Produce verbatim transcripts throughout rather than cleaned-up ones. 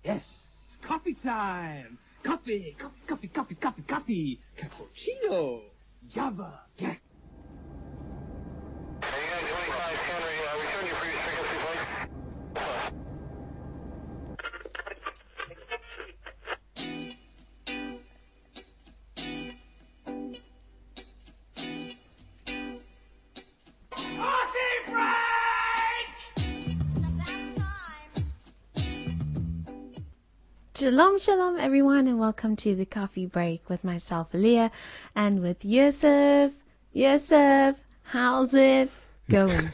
Yes, coffee time. Coffee, coffee, coffee, coffee, coffee, coffee. Cappuccino. Java. Yes. twenty-five Henry, uh, return your previous frequency, please. Shalom, shalom, everyone, and welcome to the Coffee Break with myself, Aliyah, and with Yusuf. Yusuf, how's it going?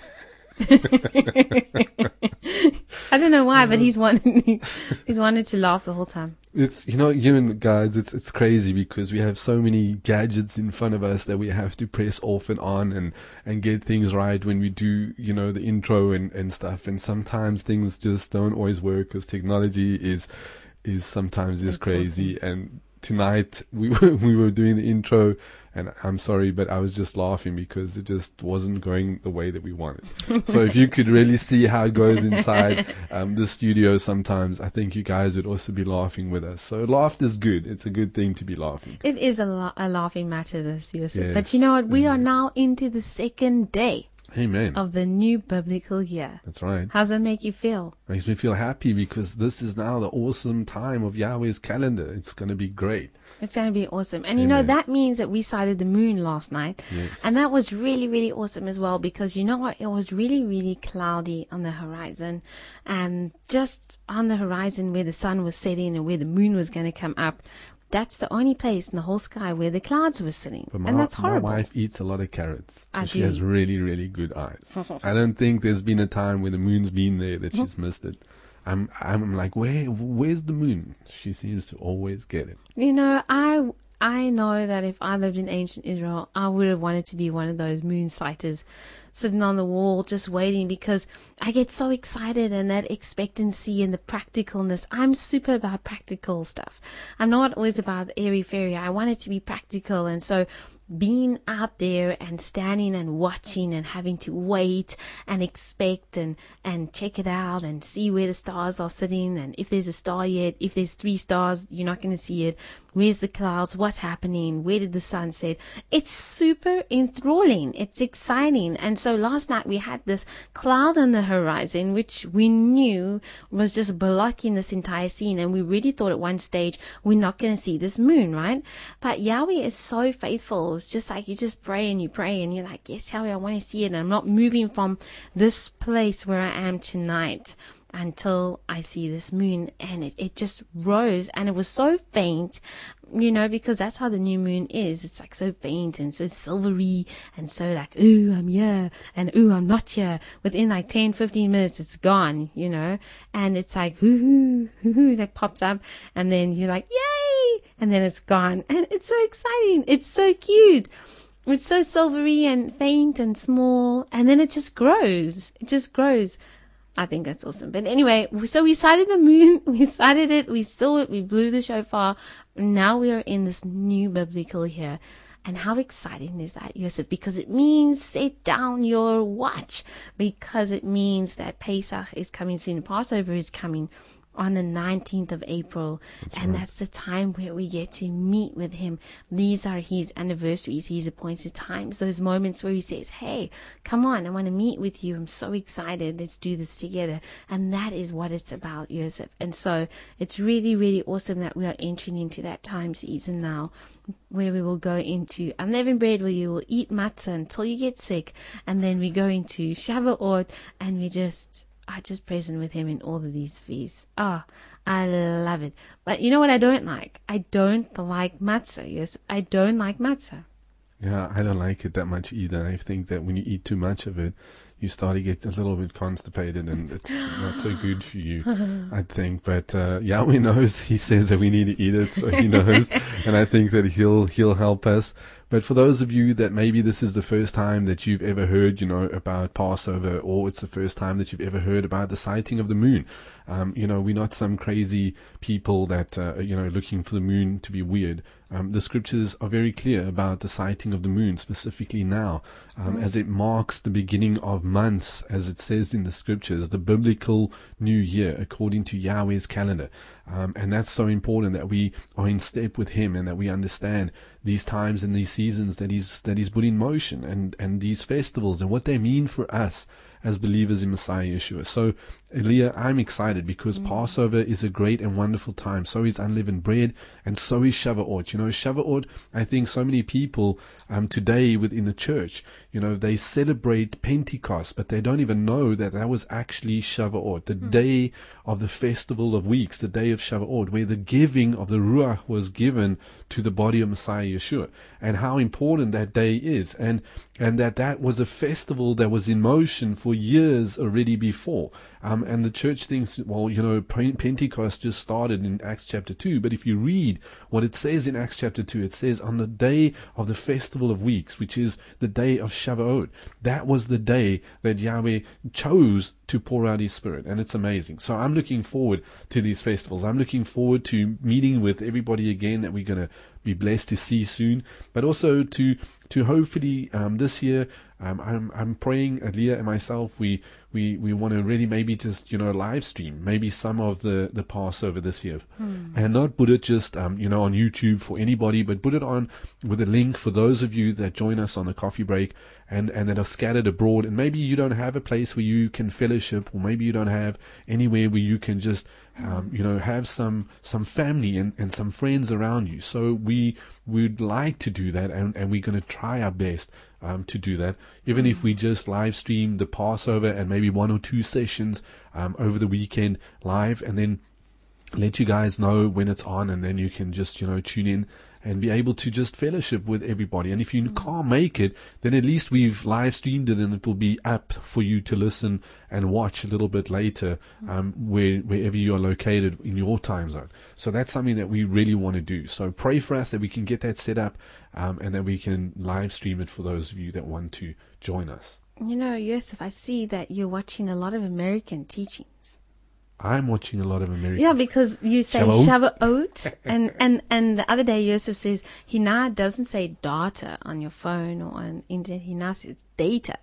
I don't know why, but he's wanted he's wanted to laugh the whole time. It's, you know, you and guys, it's it's crazy because we have so many gadgets in front of us that we have to press off and on and, and get things right when we do, you know, the intro and, and stuff. And sometimes things just don't always work because technology is is sometimes just crazy. Awesome. And tonight we were, we were doing the intro, and I'm sorry, but I was just laughing because it just wasn't going the way that we wanted. So if you could really see how it goes inside um, the studio sometimes, I think you guys would also be laughing with us. So laughter is good. It's a good thing to be laughing. It is a, la- a laughing matter, this, Yusuf. Yes. But you know what? We mm. are now into the second day. Amen. Of the new biblical year. That's right. How does that make you feel? Makes me feel happy because this is now the awesome time of Yahweh's calendar. It's going to be great. It's going to be awesome. And you Amen. know, that means that we sighted the moon last night. Yes. And that was really, really awesome as well because you know what? It was really, really cloudy on the horizon. And just on the horizon where the sun was setting and where the moon was going to come up, that's the only place in the whole sky where the clouds were sitting. But my, and that's horrible. My wife eats a lot of carrots. So I she do. has really, really good eyes. I don't think there's been a time when the moon's been there that she's missed it. I'm I'm like, where where's the moon? She seems to always get it. You know, I I know that if I lived in ancient Israel, I would have wanted to be one of those moon sighters sitting on the wall just waiting because I get so excited and that expectancy and the practicalness. I'm super about practical stuff. I'm not always about airy-fairy. I want it to be practical. And so being out there and standing and watching and having to wait and expect and, and check it out and see where the stars are sitting and if there's a star yet, if there's three stars, you're not going to see it. Where's the clouds? What's happening? Where did the sun set? It's super enthralling. It's exciting. And so last night we had this cloud on the horizon, which we knew was just blocking this entire scene. And we really thought at one stage we're not going to see this moon, right? But Yahweh is so faithful. It's just like you just pray and you pray and you're like, yes, Yahweh, I want to see it. And I'm not moving from this place where I am tonight until I see this moon. And it, it just rose and it was so faint, you know, because that's how the new moon is. It's like so faint and so silvery and so like, ooh, I'm here and ooh, I'm not here. Within like ten, fifteen minutes, it's gone, you know, and it's like, ooh, ooh, ooh, that pops up and then you're like, yay, and then it's gone. And it's so exciting. It's so cute. It's so silvery and faint and small. And then it just grows. It just grows. I think that's awesome. But anyway, so we sighted the moon, we sighted it, we saw it, we blew the shofar. Now we are in this new biblical year. And how exciting is that, Yusuf? Because it means set down your watch. Because it means that Pesach is coming soon. Passover is coming on the nineteenth of April. That's and right. That's the time where we get to meet with him. These are his anniversaries, his appointed times, those moments where he says, hey, come on, I want to meet with you. I'm so excited. Let's do this together. And that is what it's about, Yusuf. And so it's really, really awesome that we are entering into that time season now, where we will go into unleavened bread, where you will eat matzah until you get sick. And then we go into Shavuot and we just are just present with him in all of these feasts. Ah, oh, I love it. But you know what I don't like? I don't like matzah. Yes, I don't like matzah. Yeah, I don't like it that much either. I think that when you eat too much of it, you start to get a little bit constipated and it's not so good for you, I think. But uh, Yahweh knows. He says that we need to eat it, so he knows. And I think that he'll he'll help us. But for those of you that maybe this is the first time that you've ever heard, you know, about Passover, or it's the first time that you've ever heard about the sighting of the moon, um, you know, we're not some crazy people that, uh, you know, looking for the moon to be weird. Um, the scriptures are very clear about the sighting of the moon, specifically now, um, mm. as it marks the beginning of months, as it says in the scriptures, the biblical new year, according to Yahweh's calendar. Um, and that's so important that we are in step with Him, and that we understand these times and these seasons that He's that He's put in motion, and, and these festivals and what they mean for us as believers in Messiah Yeshua. So, Elia, I'm excited because mm. Passover is a great and wonderful time. So is unleavened bread, and so is Shavuot. You know, Shavuot, I think so many people um, today within the church, you know, they celebrate Pentecost, but they don't even know that that was actually Shavuot, the mm. day of the festival of weeks, the day of Shavuot, where the giving of the Ruach was given to the body of Messiah Yeshua, and how important that day is, and and that that was a festival that was in motion for years already before. Um, and the church thinks, well, you know, Pentecost just started in Acts chapter two. But if you read what it says in Acts chapter two, it says on the day of the festival of weeks, which is the day of Shavuot, that was the day that Yahweh chose to pour out His Spirit. And it's amazing. So I'm looking forward to these festivals. I'm looking forward to meeting with everybody again that we're going to be blessed to see soon, but also to to hopefully um, this year, um, I'm I'm praying, Leah and myself, we we, we want to really maybe just, you know, live stream maybe some of the, the Passover this year, hmm. and not put it just um, you know, on YouTube for anybody, but put it on with a link for those of you that join us on the coffee break, and, and that are scattered abroad, and maybe you don't have a place where you can fellowship, or maybe you don't have anywhere where you can just Um, you know, have some some family and, and some friends around you. So we would like to do that, and, and we're going to try our best um, to do that. Even if we just live stream the Passover and maybe one or two sessions um, over the weekend live, and then let you guys know when it's on, and then you can just, you know, tune in and be able to just fellowship with everybody. And if you can't make it, then at least we've live streamed it, and it will be up for you to listen and watch a little bit later, um, where, wherever you are located in your time zone. So that's something that we really want to do. So pray for us that we can get that set up, um, and that we can live stream it for those of you that want to join us. You know, Yosef, I see that you're watching a lot of American teachings. I'm watching a lot of American. Yeah, because you say Shavuot, Shavuot and, and, and the other day Yosef says he now doesn't say data on your phone or on internet. He now says data.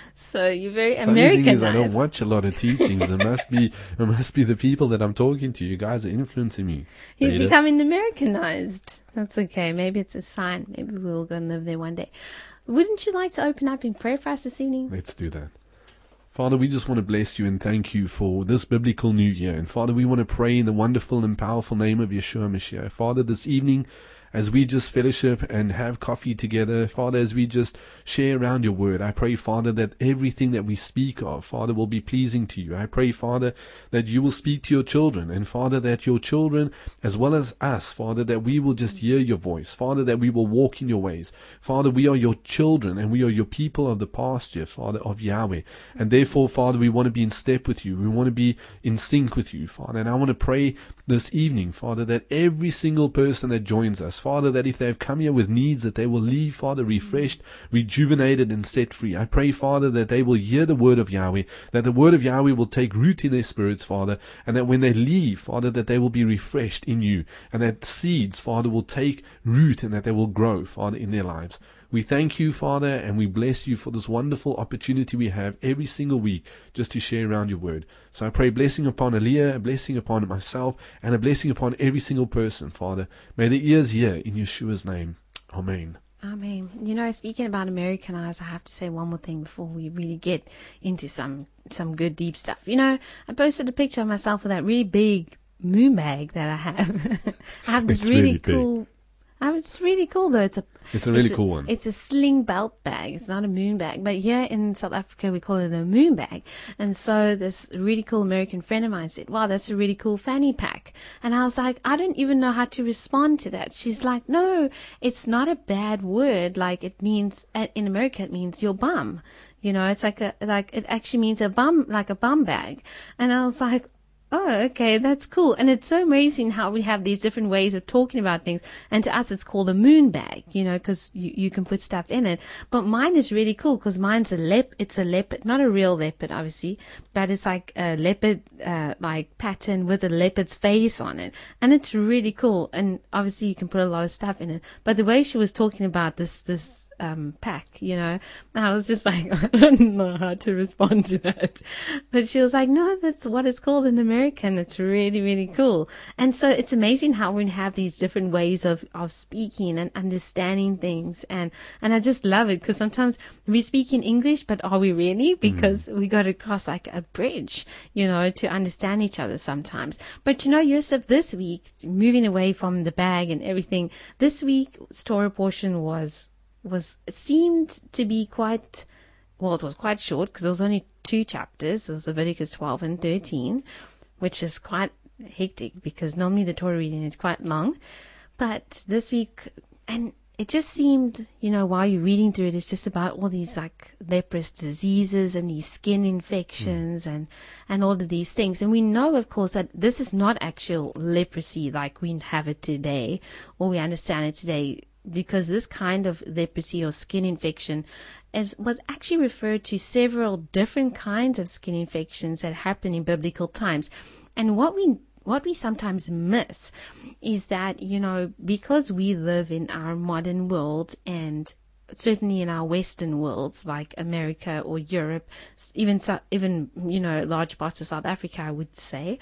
So you're very Funny Americanized. Thing is, I don't watch a lot of teachings. It must be it must be the people that I'm talking to. You guys are influencing me. You're data. Becoming Americanized. That's okay. Maybe it's a sign. Maybe we'll go and live there one day. Wouldn't you like to open up in prayer for us this evening? Let's do that. Father, we just want to bless you and thank you for this biblical new year. And Father, we want to pray in the wonderful and powerful name of Yeshua Mashiach. Father, this evening, as we just fellowship and have coffee together, Father, as we just share around your word, I pray, Father, that everything that we speak of, Father, will be pleasing to you. I pray, Father, that you will speak to your children, and Father, that your children, as well as us, Father, that we will just hear your voice, Father, that we will walk in your ways. Father, we are your children, and we are your people of the pasture, Father, of Yahweh. And therefore, Father, we want to be in step with you. We want to be in sync with you, Father. And I want to pray this evening, Father, that every single person that joins us, Father, that if they have come here with needs, that they will leave, Father, refreshed, rejuvenated, and set free. I pray, Father, that they will hear the word of Yahweh, that the word of Yahweh will take root in their spirits, Father, and that when they leave, Father, that they will be refreshed in you, and that seeds, Father, will take root, and that they will grow, Father, in their lives. We thank you, Father, and we bless you for this wonderful opportunity we have every single week just to share around your word. So I pray a blessing upon Aliyah, a blessing upon myself, and a blessing upon every single person, Father. May the ears hear in Yeshua's name. Amen. Amen. You know, speaking about Americanized, I have to say one more thing before we really get into some, some good deep stuff. You know, I posted a picture of myself with that really big moon bag that I have. I have this it's really, really cool... Big. Oh, it's really cool though. It's a it's a really it's cool a, one. It's a sling belt bag. It's not a moon bag, but here in South Africa we call it a moon bag. And so this really cool American friend of mine said, "Wow, that's a really cool fanny pack." And I was like, I don't even know how to respond to that. She's like, "No, it's not a bad word. Like it means in America it means your bum. You know, it's like a like it actually means a bum, like a bum bag." And I was like, Oh, okay, that's cool. And it's so amazing how we have these different ways of talking about things. And to us, it's called a moon bag, you know, because you, you can put stuff in it. But mine is really cool because mine's a lep. It's a leopard, not a real leopard, obviously, but it's like a leopard, uh, like pattern with a leopard's face on it. And it's really cool. And obviously you can put a lot of stuff in it. But the way she was talking about this, this, um pack, you know, I was just like, I don't know how to respond to that. But she was like, no, that's what it's called in American. It's really, really cool. And so it's amazing how we have these different ways of of speaking and understanding things. And and I just love it because sometimes we speak in English, but are we really? Because mm. we got to cross like a bridge, you know, to understand each other sometimes. But you know, Yosef, this week, moving away from the bag and everything, this week's Torah portion was was it seemed to be quite, well, it was quite short because there was only two chapters. It was Leviticus twelve and thirteen, which is quite hectic because normally the Torah reading is quite long. But this week, and it just seemed, you know, while you're reading through it, it's just about all these like leprous diseases and these skin infections mm. and, and all of these things. And we know, of course, that this is not actual leprosy like we have it today, or we understand it today, because this kind of leprosy or skin infection is, was actually referred to several different kinds of skin infections that happen in biblical times. And what we what we sometimes miss is that, you know, because we live in our modern world and certainly in our Western worlds like America or Europe, even even you know large parts of South Africa, I would say,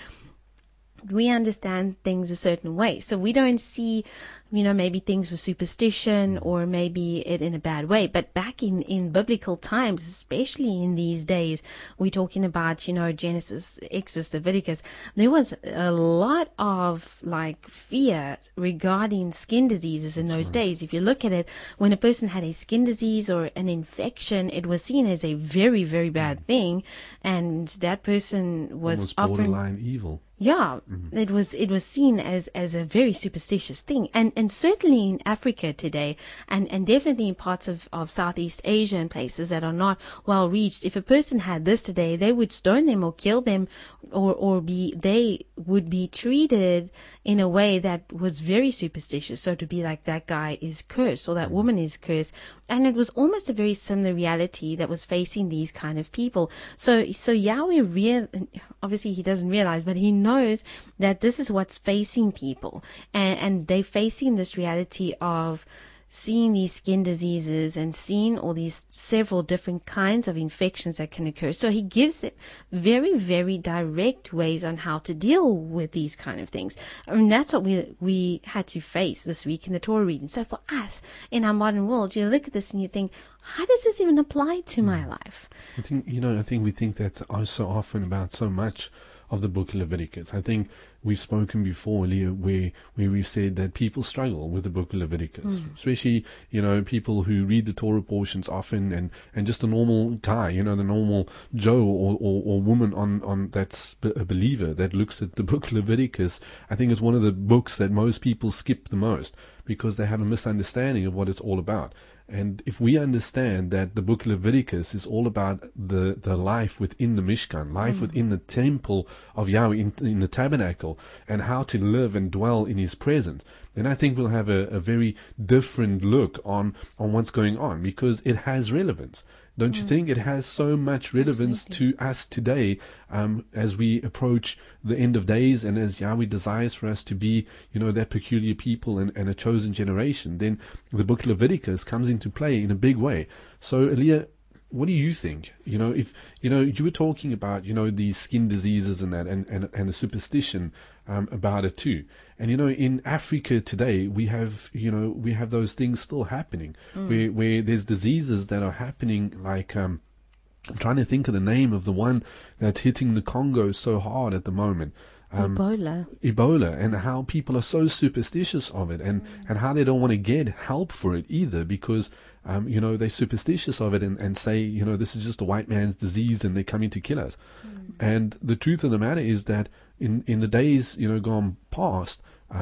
we understand things a certain way. So we don't see, you know, maybe things with superstition or maybe it in a bad way. But back in, in biblical times, especially in these days, we're talking about, you know, Genesis, Exodus, Leviticus, there was a lot of like fear regarding skin diseases in those days. If you look at it, when a person had a skin disease or an infection, it was seen as a very, very bad thing. And that person was almost often borderline evil. Yeah, mm-hmm. it was it was seen as, as a very superstitious thing, and and certainly in Africa today, and, and definitely in parts of, of Southeast Asia and places that are not well reached. If a person had this today, they would stone them or kill them, or or be they would be treated in a way that was very superstitious. So to be like, that guy is cursed or that mm-hmm. woman is cursed, and it was almost a very similar reality that was facing these kind of people. So so Yahweh real obviously he doesn't realize, but he knows that this is what's facing people, and, and they're facing this reality of seeing these skin diseases and seeing all these several different kinds of infections that can occur. So he gives it very, very direct ways on how to deal with these kind of things. I mean, that's what we we had to face this week in the Torah reading. So for us in our modern world, you look at this and you think, how does this even apply to my life? I think, you know, I think we think that so often about so much of the book of Leviticus. I think we've spoken before, Leah, where where we've said that people struggle with the book of Leviticus, mm. especially, you know, people who read the Torah portions often, and, and just a normal guy, you know, the normal Joe or, or, or woman on, on that's a believer that looks at the book of Leviticus. I think it's one of the books that most people skip the most because they have a misunderstanding of what it's all about. And if we understand that the book of Leviticus is all about the, the life within the Mishkan, life mm. within the temple of Yahweh, in, in the tabernacle, and how to live and dwell in His presence, then I think we'll have a, a very different look on, on what's going on, because it has relevance. Don't mm. you think? It has so much relevance Absolutely. To us today, um, as we approach the end of days, and as Yahweh desires for us to be, you know, that peculiar people and, and a chosen generation. Then the book of Leviticus comes into play in a big way. So, Aliyah, what do you think? You know, if, you know, you were talking about, you know, these skin diseases and that, and, and, and the superstition um, about it too. And, you know, in Africa today, we have, you know, we have those things still happening, mm. where, where there's diseases that are happening, like, um, I'm trying to think of the name of the one that's hitting the Congo so hard at the moment. Um, Ebola. Ebola, and how people are so superstitious of it, and, mm. and how they don't want to get help for it either, because, um, you know, they're superstitious of it, and, and say, you know, this is just a white man's disease and they're coming to kill us. Mm. And the truth of the matter is that in, in the days, you know, gone past, um,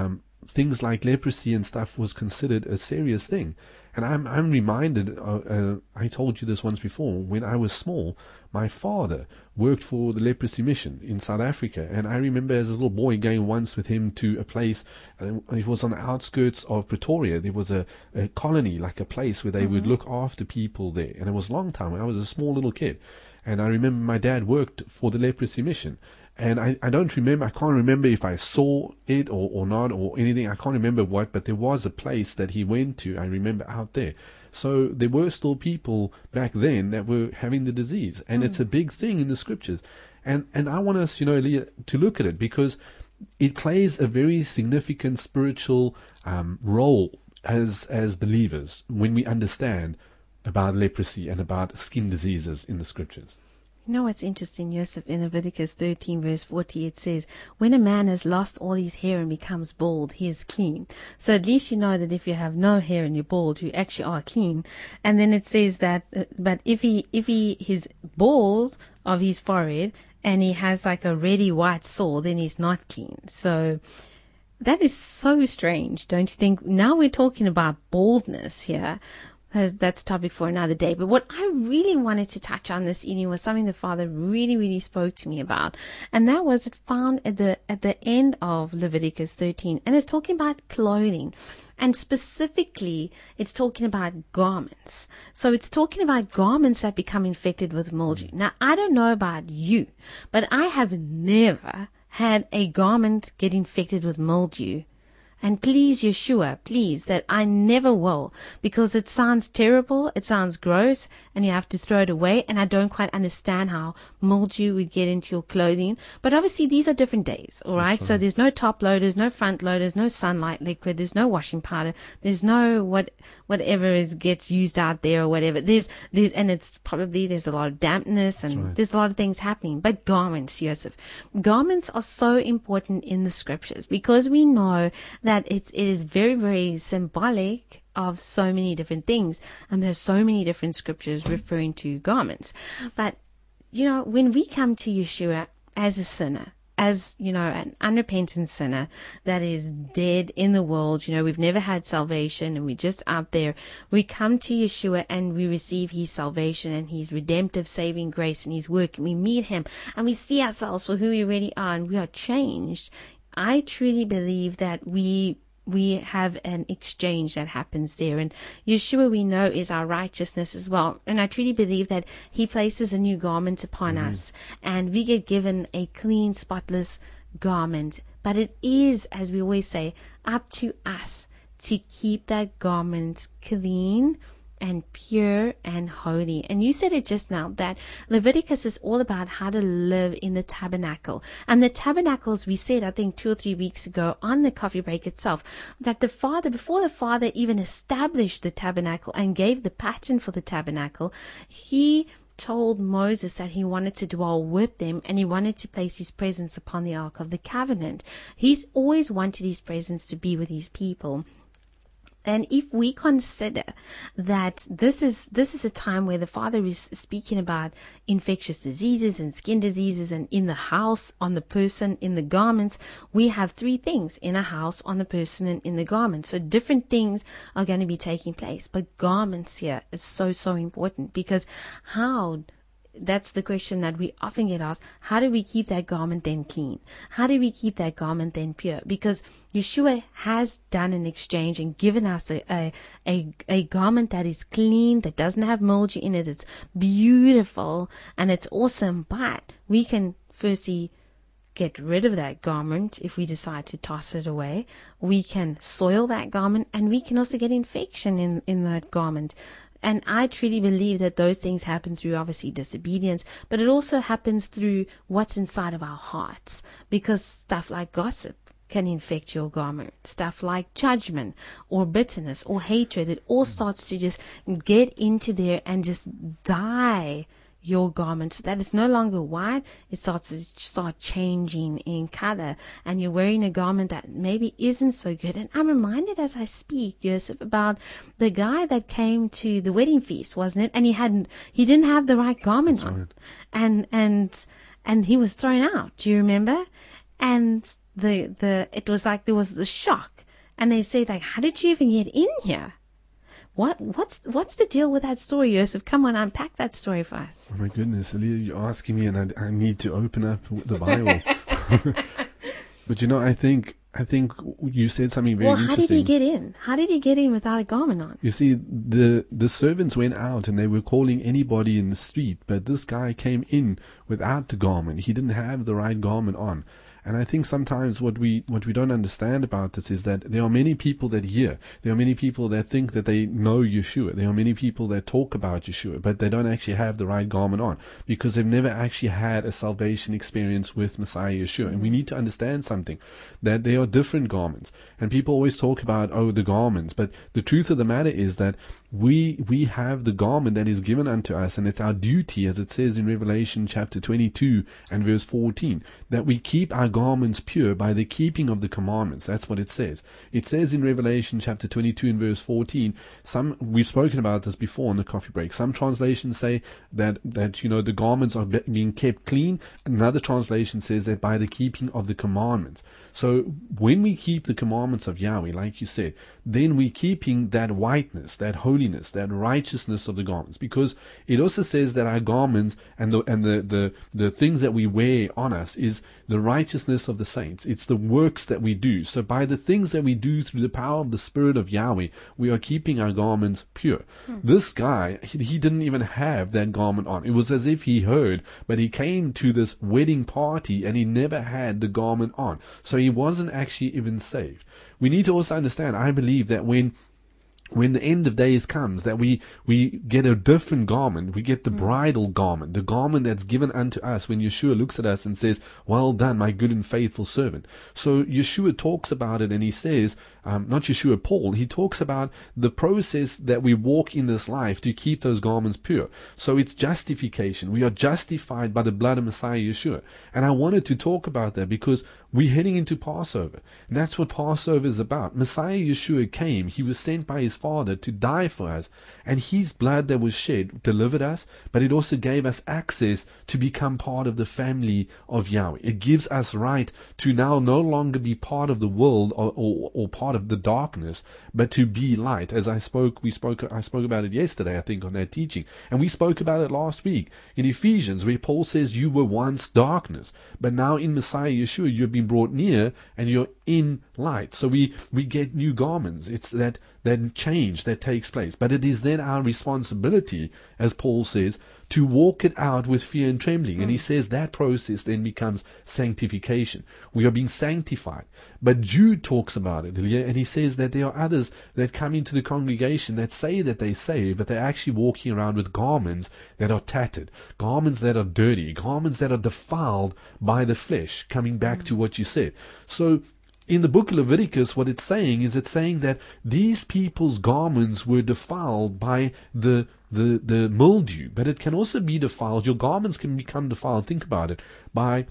things like leprosy and stuff was considered a serious thing. And I'm I'm reminded, uh, uh, I told you this once before, when I was small, my father worked for the leprosy mission in South Africa. And I remember as a little boy going once with him to a place, uh, it was on the outskirts of Pretoria. There was a, a colony, like a place where they mm-hmm. would look after people there. And it was a long time. I was a small little kid. And I remember my dad worked for the leprosy mission. And I, I don't remember, I can't remember if I saw it or, or not or anything. I can't remember what, but there was a place that he went to, I remember, out there. So there were still people back then that were having the disease. And mm. it's a big thing in the scriptures. And and I want us, you know, Leah, to look at it because it plays a very significant spiritual um, role as as believers when we understand about leprosy and about skin diseases in the scriptures. You know what's interesting, Joseph, in Leviticus thirteen verse forty, it says, when a man has lost all his hair and becomes bald, he is clean. So at least you know that if you have no hair and you're bald, you actually are clean. And then it says that, uh, but if he, if he, he's bald of his forehead and he has like a reddy white sore, then he's not clean. So that is so strange, don't you think? Now we're talking about baldness here. That's topic for another day. But what I really wanted to touch on this evening was something the Father really, really spoke to me about. And that was it found at the at the end of Leviticus thirteen. And it's talking about clothing. And specifically, it's talking about garments. So it's talking about garments that become infected with mildew. Now, I don't know about you, but I have never had a garment get infected with mildew. And please, Yeshua, please, that I never will, because it sounds terrible, it sounds gross, and you have to throw it away, and I don't quite understand how mildew would get into your clothing. But obviously, these are different days, all right? So there's no top loaders, no front loaders, no sunlight liquid, there's no washing powder, there's no what whatever is gets used out there or whatever. There's there's and it's probably there's a lot of dampness and right. there's a lot of things happening. But garments, Joseph, garments are so important in the scriptures because we know that that it, it is very, very symbolic of so many different things. And there's so many different scriptures referring to garments. But, you know, when we come to Yeshua as a sinner, as, you know, an unrepentant sinner that is dead in the world, you know, we've never had salvation and we're just out there, we come to Yeshua and we receive his salvation and his redemptive saving grace and his work, and we meet him and we see ourselves for who we really are and we are changed. I truly believe that we we have an exchange that happens there, and Yeshua we know is our righteousness as well. And I truly believe that he places a new garment upon mm-hmm. us, and we get given a clean, spotless garment. But it is, as we always say, up to us to keep that garment clean and pure and holy. And you said it just now that Leviticus is all about how to live in the tabernacle. And the tabernacles, we said I think two or three weeks ago on the coffee break itself, that the Father, before the Father even established the tabernacle and gave the pattern for the tabernacle, he told Moses that he wanted to dwell with them and he wanted to place his presence upon the Ark of the Covenant. He's always wanted his presence to be with his people. And if we consider that this is this is a time where the Father is speaking about infectious diseases and skin diseases, and in the house, on the person, in the garments, we have three things: in a house, on the person, and in the garments. So different things are going to be taking place. But garments here is so, so important, because how... That's the question that we often get asked. How do we keep that garment then clean? How do we keep that garment then pure? Because Yeshua has done an exchange and given us a, a, a, a garment that is clean, that doesn't have mildew in it. It's beautiful and it's awesome. But we can firstly get rid of that garment if we decide to toss it away. We can soil that garment, and we can also get infection in, in that garment. And I truly believe that those things happen through, obviously, disobedience, but it also happens through what's inside of our hearts, because stuff like gossip can infect your garment. Stuff like judgment or bitterness or hatred, it all starts to just get into there and just dye your garment, so that it's no longer white. It starts to start changing in color, and you're wearing a garment that maybe isn't so good. And I'm reminded as I speak, Joseph, about the guy that came to the wedding feast, wasn't it? And he hadn't, he didn't have the right garment That's on, right. and and and he was thrown out. Do you remember? And the the it was like there was the shock And they say, like, how did you even get in here? What what's what's the deal with that story, Yosef? Come on, unpack that story for us. Oh my goodness, Aliyah, you're asking me, and I, I need to open up the Bible. But you know, I think I think you said something very well, how interesting. did he get in? How did he get in without a garment on? You see, the the servants went out and they were calling anybody in the street, but this guy came in without the garment. He didn't have the right garment on. And I think sometimes what we what we don't understand about this is that there are many people that hear. There are many people that think that they know Yeshua. There are many people that talk about Yeshua, but they don't actually have the right garment on because they've never actually had a salvation experience with Messiah Yeshua. And we need to understand something, that there are different garments. And people always talk about, oh, the garments. But the truth of the matter is that we we have the garment that is given unto us, and it's our duty, as it says in Revelation chapter twenty-two and verse fourteen, that we keep our garments pure by the keeping of the commandments. That's what it says. It says in Revelation chapter twenty-two and verse fourteen, some, we've spoken about this before on the coffee break. Some translations say that, that you know, the garments are being kept clean. Another translation says that by the keeping of the commandments. So when we keep the commandments of Yahweh, like you said, then we're keeping that whiteness, that holiness, that righteousness of the garments. Because it also says that our garments and the and the, the, the things that we wear on us is the righteousness of the saints. It's the works that we do. So by the things that we do through the power of the Spirit of Yahweh, we are keeping our garments pure. Hmm. This guy, he, he didn't even have that garment on. It was as if he heard, but he came to this wedding party and he never had the garment on. So he wasn't actually even saved. We need to also understand, I believe that when when the end of days comes, that we, we get a different garment. We get the mm. bridal garment, the garment that's given unto us when Yeshua looks at us and says, well done, my good and faithful servant. So Yeshua talks about it, and he says, um, not Yeshua, Paul, he talks about the process that we walk in this life to keep those garments pure. So it's justification. We are justified by the blood of Messiah Yeshua. And I wanted to talk about that because we're heading into Passover. And that's what Passover is about. Messiah Yeshua came. He was sent by his Father to die for us. And his blood that was shed delivered us, but it also gave us access to become part of the family of Yahweh. It gives us right to now no longer be part of the world or, or, or part of the darkness, but to be light. As I spoke, we spoke, I spoke about it yesterday, I think, on that teaching. And we spoke about it last week in Ephesians, where Paul says, you were once darkness, but now in Messiah Yeshua, you've been brought near and you're in light. So we, we get new garments. It's that, that change that takes place. But it is then our responsibility, as Paul says, to walk it out with fear and trembling. Mm. And he says that process then becomes sanctification. We are being sanctified. But Jude talks about it, and he says that there are others that come into the congregation that say that they save, but they're actually walking around with garments that are tattered, garments that are dirty, garments that are defiled by the flesh, coming back mm. to what you said. So in the book of Leviticus, what it's saying is it's saying that these people's garments were defiled by the the the mildew, but it can also be defiled. Your garments can become defiled, think about it, by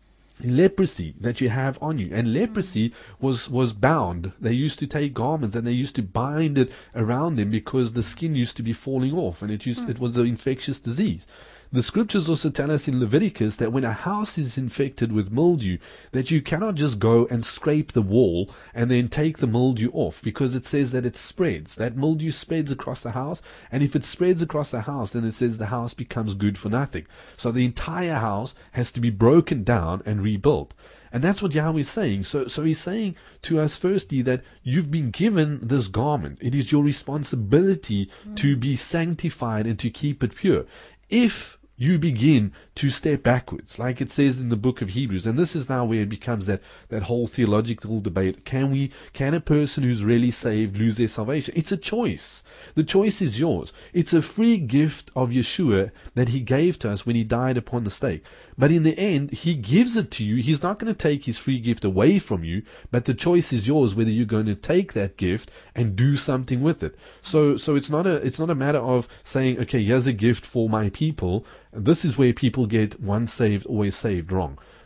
leprosy that you have on you. And leprosy was was bound. They used to take garments and they used to bind it around them because the skin used to be falling off, and it used it was an infectious disease. The scriptures also tell us in Leviticus that when a house is infected with mildew, that you cannot just go and scrape the wall and then take the mildew off, because it says that it spreads. That mildew spreads across the house, and if it spreads across the house, then it says the house becomes good for nothing. So the entire house has to be broken down and rebuilt. And that's what Yahweh is saying. So, so he's saying to us, firstly, that you've been given this garment. It is your responsibility mm. to be sanctified and to keep it pure. If you begin to step backwards, like it says in the book of Hebrews, and this is now where it becomes that, that whole theological debate. Can we, can a person who's really saved lose their salvation? It's a choice. The choice is yours. It's a free gift of Yeshua that he gave to us when he died upon the stake. But in the end, he gives it to you. He's not going to take his free gift away from you, but the choice is yours whether you're going to take that gift and do something with it. So, so it's not a, it's not a matter of saying, okay, here's a gift for my people. This is where people get once saved, always saved wrong.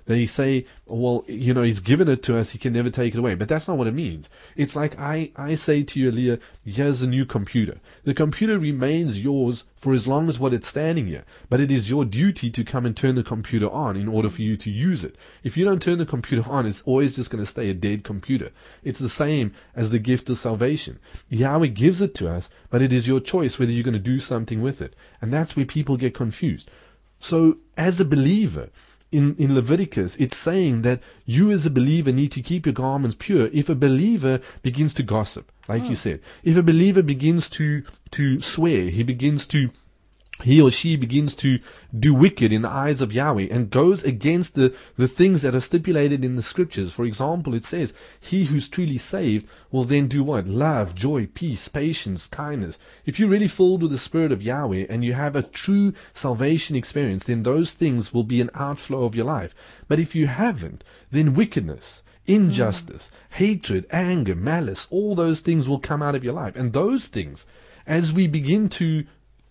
they say, well, you know, he's given it to us, he can never take it away. But that's not what it means. It's like I, I say to you, Leah, here's a new computer. The computer remains yours for as long as what it's standing here. But it is your duty to come and turn the computer on in order for you to use it. If you don't turn the computer on, it's always just going to stay a dead computer. It's the same as the gift of salvation. Yahweh gives it to us, but it is your choice whether you're going to do something with it. And that's where people get confused. So as a believer, in, in Leviticus, it's saying that you as a believer need to keep your garments pure. If a believer begins to gossip, like mm. you said, if a believer begins to, to swear, he begins to he or she begins to do wicked in the eyes of Yahweh and goes against the, the things that are stipulated in the scriptures. For example, it says, he who's truly saved will then do what? Love, joy, peace, patience, kindness. If you're really filled with the Spirit of Yahweh and you have a true salvation experience, then those things will be an outflow of your life. But if you haven't, then wickedness, injustice, mm. hatred, anger, malice, all those things will come out of your life. And those things, as we begin to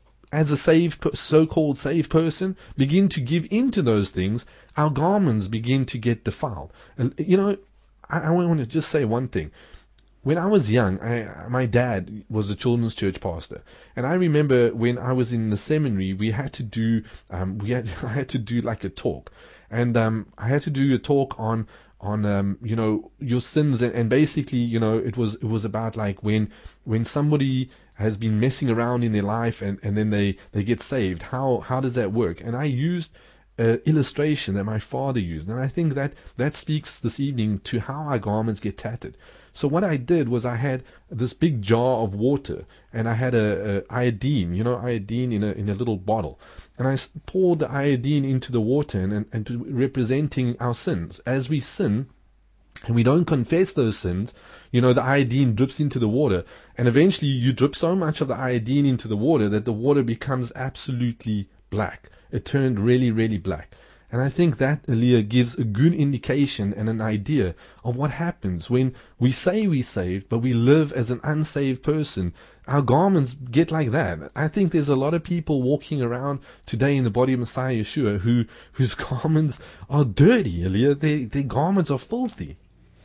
as a saved, so-called saved person, begin to give into those things, our garments begin to get defiled. And, you know, I, I want to just say one thing. When I was young, I, my dad was a children's church pastor, and I remember when I was in the seminary, we had to do, um, we had, I had to do like a talk, and um, I had to do a talk on on um, you know, your sins, and, and basically, you know, it was it was about like when when somebody has been messing around in their life and, and then they, they get saved. How how does that work? And I used an illustration that my father used. And I think that that speaks this evening to how our garments get tattered. So what I did was I had this big jar of water and I had a, a iodine, you know, iodine in a in a little bottle. And I poured the iodine into the water and, and, and to, representing our sins. As we sin, and we don't confess those sins, you know, the iodine drips into the water, and eventually you drip so much of the iodine into the water that the water becomes absolutely black. It turned really, really black. And I think that, Aliyah, gives a good indication and an idea of what happens when we say we're saved, but we live as an unsaved person. Our garments get like that. I think there's a lot of people walking around today in the body of Messiah Yeshua who whose garments are dirty, Aliyah. Their, their garments are filthy.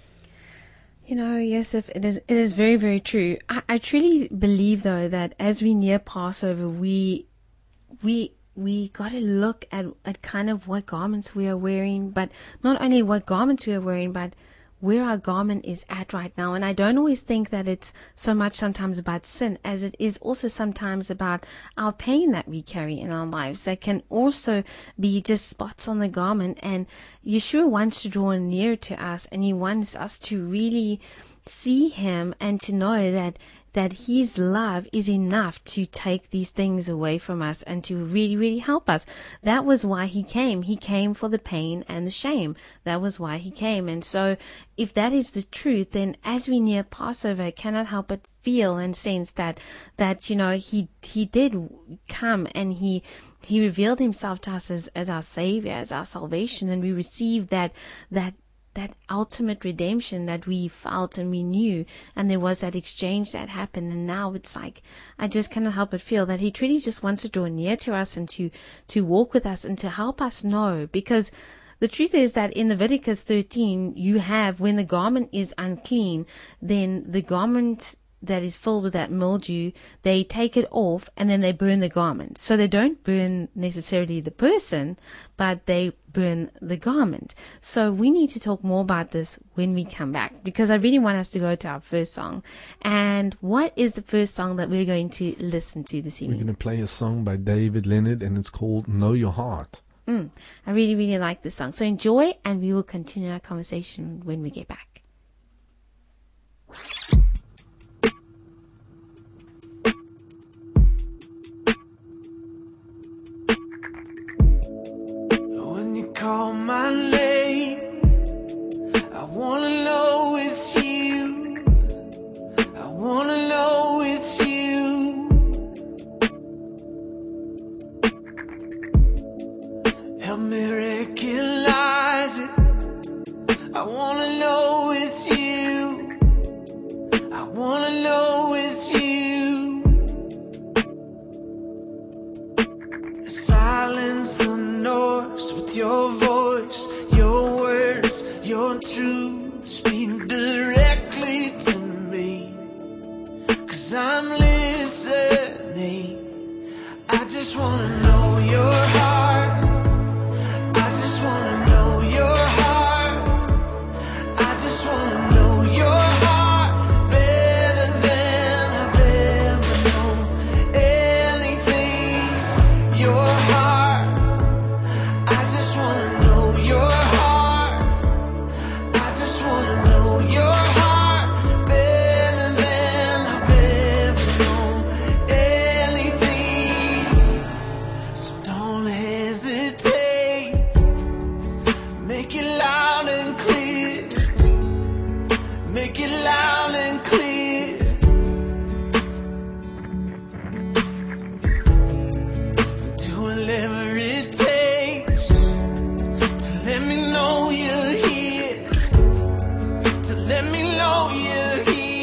You know, Yosef, it is it is very, very true. I, I truly believe, though, that as we near Passover, we we we got to look at, at kind of what garments we are wearing, but not only what garments we are wearing, but where our garment is at right now. And I don't always think that it's so much sometimes about sin as it is also sometimes about our pain that we carry in our lives that can also be just spots on the garment. And Yeshua wants to draw near to us, and he wants us to really see him and to know that that his love is enough to take these things away from us and to really, really help us. That was why he came. He came for the pain and the shame. That was why he came. And so if that is the truth, then as we near Passover, I cannot help but feel and sense that, that, you know, he, he did come and he, he revealed himself to us as, as our savior, as our salvation. And we received that, that, that ultimate redemption that we felt and we knew, and there was that exchange that happened. And now it's like, I just cannot help but feel that he truly just wants to draw near to us and to, to walk with us and to help us know, because the truth is that in Leviticus thirteen, you have, when the garment is unclean, then the garment that is filled with that mildew, they take it off and then they burn the garment. So they don't burn necessarily the person, but they burn the garment. So we need to talk more about this when we come back, because I really want us to go to our first song. And what is the first song that we're going to listen to this evening? We're going to play a song by David Leonard, and it's called Know Your Heart. Mm, I really, really like this song. So enjoy, and we will continue our conversation when we get back. Call my name, I wanna know it's you, I wanna know it's you. Help me recognize it, I wanna know to me, 'cause I'm listening. I just wanna know your heart. I just wanna know your heart. I just wanna know your heart better than I've ever known anything. Your heart. I just wanna know your heart. I just wanna know your heart better than I've ever known anything. So don't hesitate. Make it loud and clear. Make it loud and clear. Do whatever it takes to let me know you're here. To let me know you're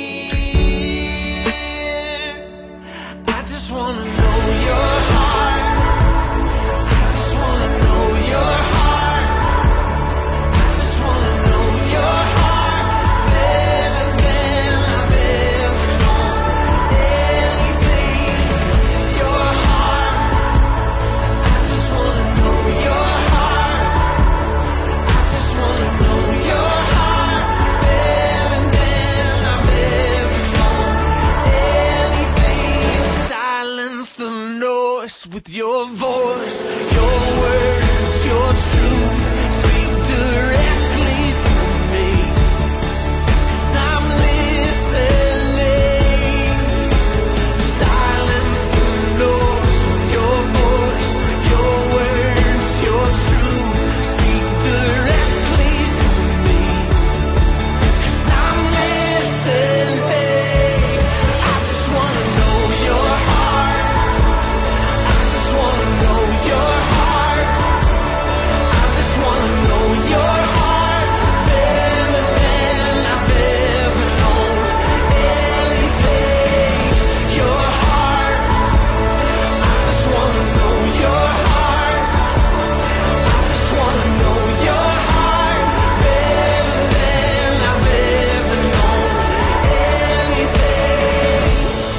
here. I just wanna know your heart. I just wanna know your heart. I just wanna know your heart better than I've ever known anything. Your heart. I just wanna know your heart. I just wanna know your heart better than I've ever known anything. Silence the noise with your voice, your words, your truth. Speak directly to me, 'cause I'm listening. Silence the noise with your voice, your words, your truth. Speak directly to me, 'cause I'm listening. I just wanna know your heart. I just wanna know your heart. I just wanna know your heart better than I've ever known anything. Your heart. I just wanna know your heart. I just wanna know your heart better than I've ever known anything.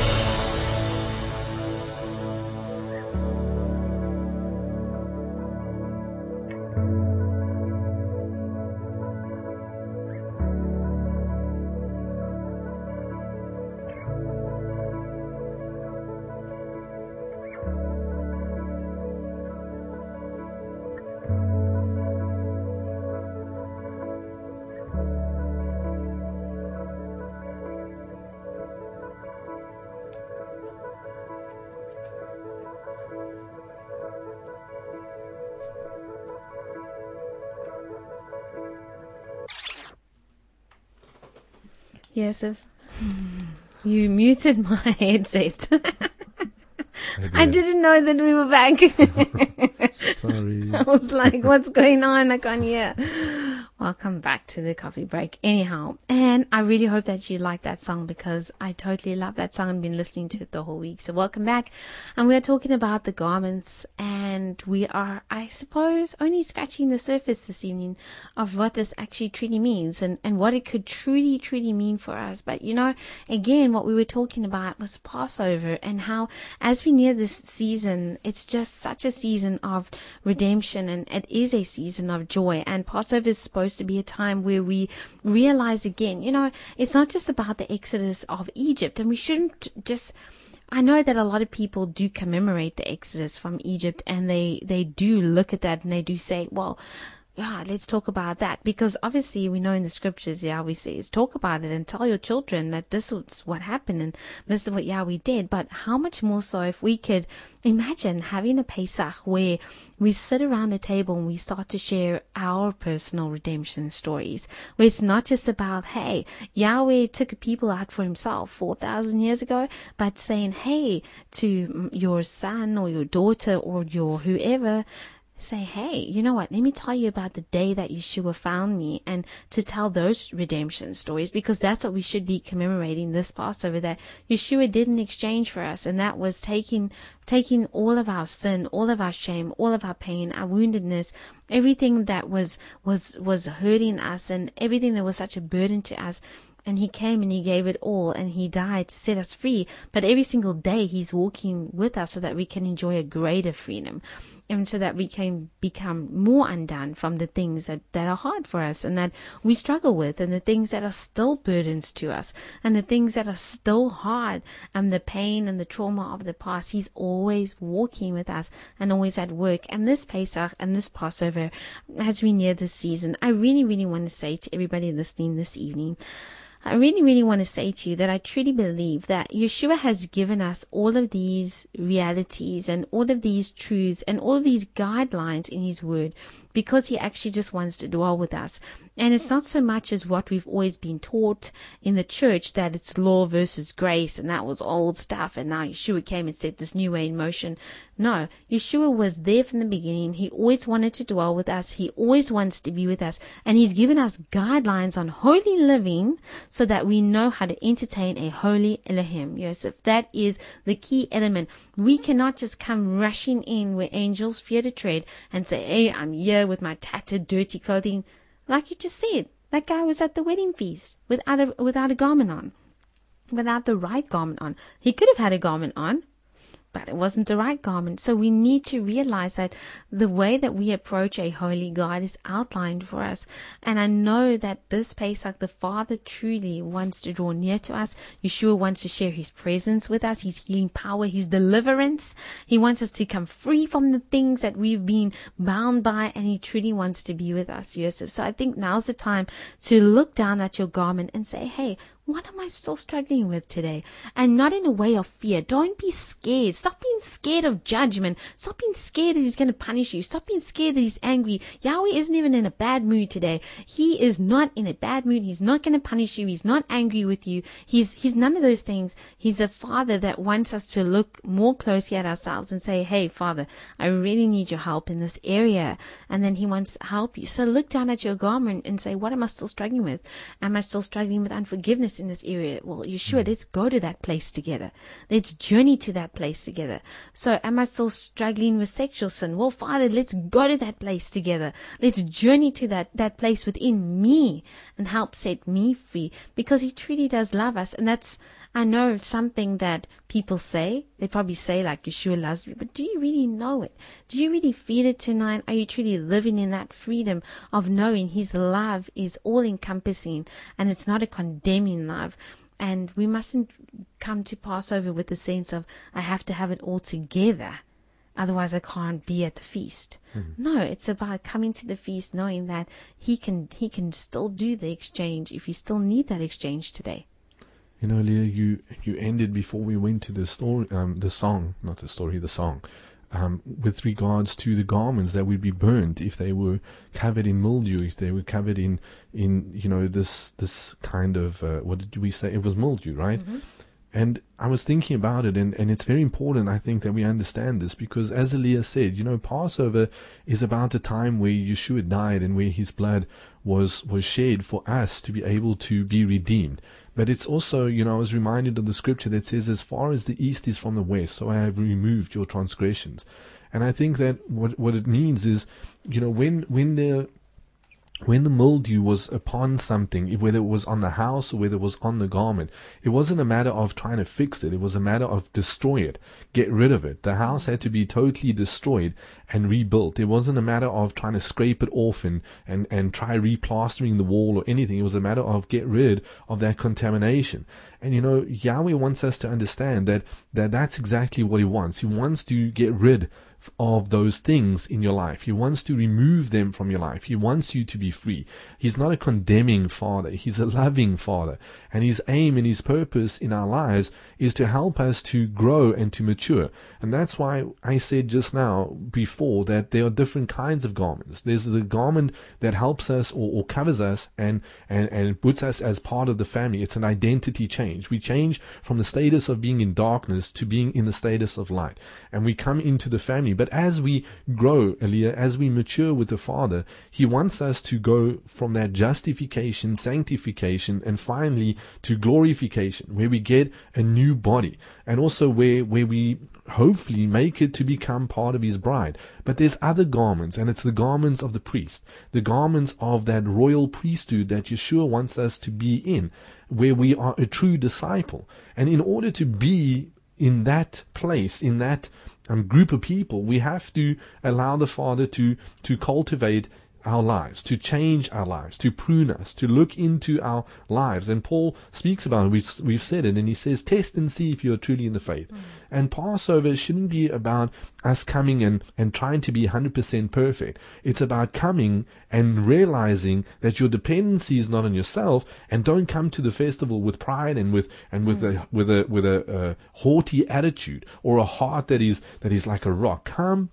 Yes, if you muted my headset. I didn't know that we were back. Sorry. I was like, what's going on? I can't hear. Welcome back to the coffee break. Anyhow, and I really hope that you like that song, because I totally love that song and been listening to it the whole week. So welcome back. And we are talking about the garments, and we are, I suppose, only scratching the surface this evening of what this actually truly means, and, and what it could truly, truly mean for us. But, you know, again, what we were talking about was Passover, and how as we near this season, it's just such a season of redemption, and it is a season of joy. And Passover is supposed to be a time where we realize again, you know, it's not just about the exodus of Egypt, and we shouldn't just, I know that a lot of people do commemorate the exodus from Egypt, and they, they do look at that and they do say, well, yeah, let's talk about that, because obviously we know in the scriptures Yahweh says talk about it and tell your children that this was what happened and this is what Yahweh did. But how much more so if we could imagine having a Pesach where we sit around the table and we start to share our personal redemption stories, where it's not just about, hey, Yahweh took a people out for himself four thousand years ago, but saying, hey, to your son or your daughter or your whoever, say, hey, you know what, let me tell you about the day that Yeshua found me, and to tell those redemption stories, because that's what we should be commemorating this Passover, that Yeshua did in exchange for us, and that was taking taking all of our sin, all of our shame, all of our pain, our woundedness, everything that was was was hurting us, and everything that was such a burden to us, And he came and he gave it all, and he died to set us free. But every single day he's walking with us so that we can enjoy a greater freedom, and so that we can become more undone from the things that, that are hard for us and that we struggle with, and the things that are still burdens to us, and the things that are still hard, and the pain and the trauma of the past. He's always walking with us and always at work. And this Pesach and this Passover, as we near this season, I really, really want to say to everybody listening this evening, I really, really want to say to you that I truly believe that Yeshua has given us all of these realities and all of these truths and all of these guidelines in his word because he actually just wants to dwell with us. And it's not so much as what we've always been taught in the church, that it's law versus grace, and that was old stuff, and now Yeshua came and set this new way in motion. No, Yeshua was there from the beginning. He always wanted to dwell with us. He always wants to be with us. And he's given us guidelines on holy living so that we know how to entertain a holy Elohim. Yes, if that is the key element. We cannot just come rushing in where angels fear to tread and say, hey, I'm here with my tattered, dirty clothing. Like you just said, that guy was at the wedding feast without a, without a garment on, without the right garment on. He could have had a garment on, but it wasn't the right garment. So we need to realize that the way that we approach a holy God is outlined for us. And I know that this Pesach, the Father truly wants to draw near to us. Yeshua wants to share his presence with us, his healing power, his deliverance. He wants us to come free from the things that we've been bound by, and he truly wants to be with us, Yosef. So I think now's the time to look down at your garment and say, hey, what am I still struggling with today? And not in a way of fear. Don't be scared. Stop being scared of judgment. Stop being scared that he's going to punish you. Stop being scared that he's angry. Yahweh isn't even in a bad mood today. He is not in a bad mood. He's not going to punish you. He's not angry with you. He's he's none of those things. He's a Father that wants us to look more closely at ourselves and say, hey, Father, I really need your help in this area. And then he wants to help you. So look down at your garment and say, what am I still struggling with? Am I still struggling with unforgiveness in this area? Well, Yeshua, let's go to that place together. Let's journey to that place together. So am I still struggling with sexual sin? Well, Father, let's go to that place together. Let's journey to that, that place within me and help set me free, because he truly does love us. And that's, I know, something that people say. They probably say like, Yeshua loves me, but do you really know it? Do you really feel it tonight? Are you truly living in that freedom of knowing his love is all encompassing and it's not a condemning love? And we mustn't come to Passover with the sense of, I have to have it all together, otherwise I can't be at the feast. Mm-hmm. No, it's about coming to the feast knowing that he can he can still do the exchange if you still need that exchange today. You know, Leah, you you ended before we went to the story, um, the song, not the story, the song, um, with regards to the garments that would be burnt if they were covered in mildew, if they were covered in, in you know, this this kind of, uh, what did we say? It was mildew, right? Mm-hmm. And I was thinking about it, and, and it's very important, I think, that we understand this, because as Leah said, you know, Passover is about the time where Yeshua died and where his blood was, was shed for us to be able to be redeemed. But it's also, you know, I was reminded of the scripture that says, as far as the east is from the west, so I have removed your transgressions. And I think that what what it means is, you know, when when the when the mildew was upon something, whether it was on the house or whether it was on the garment, it wasn't a matter of trying to fix it. It was a matter of destroy it, get rid of it. The house had to be totally destroyed and rebuilt. It wasn't a matter of trying to scrape it off and, and, and try replastering the wall or anything. It was a matter of get rid of that contamination. And, you know, Yahweh wants us to understand that, that that's exactly what he wants. He wants to get rid of those things in your life. He wants to remove them from your life. He wants you to be free. He's not a condemning Father. He's a loving Father. And his aim and his purpose in our lives is to help us to grow and to mature. And that's why I said just now before that there are different kinds of garments. There's the garment that helps us or, or covers us and, and, and puts us as part of the family. It's an identity change. We change from the status of being in darkness to being in the status of light. And we come into the family journey. But as we grow, Aliyah, as we mature with the Father, He wants us to go from that justification, sanctification, and finally to glorification, where we get a new body, and also where, where we hopefully make it to become part of His bride. But there's other garments, and it's the garments of the priest, the garments of that royal priesthood that Yeshua wants us to be in, where we are a true disciple. And in order to be in that place, in that um, group of people, we have to allow the Father to, to cultivate our lives, to change our lives, to prune us, to look into our lives. And Paul speaks about it. We've, we've said it, and he says, test and see if you're truly in the faith. Mm. And Passover shouldn't be about us coming and, and trying to be one hundred percent perfect. It's about coming and realizing that your dependency is not on yourself, and don't come to the festival with pride and with and with mm. a with a with a, a haughty attitude or a heart that is that is like a rock. Come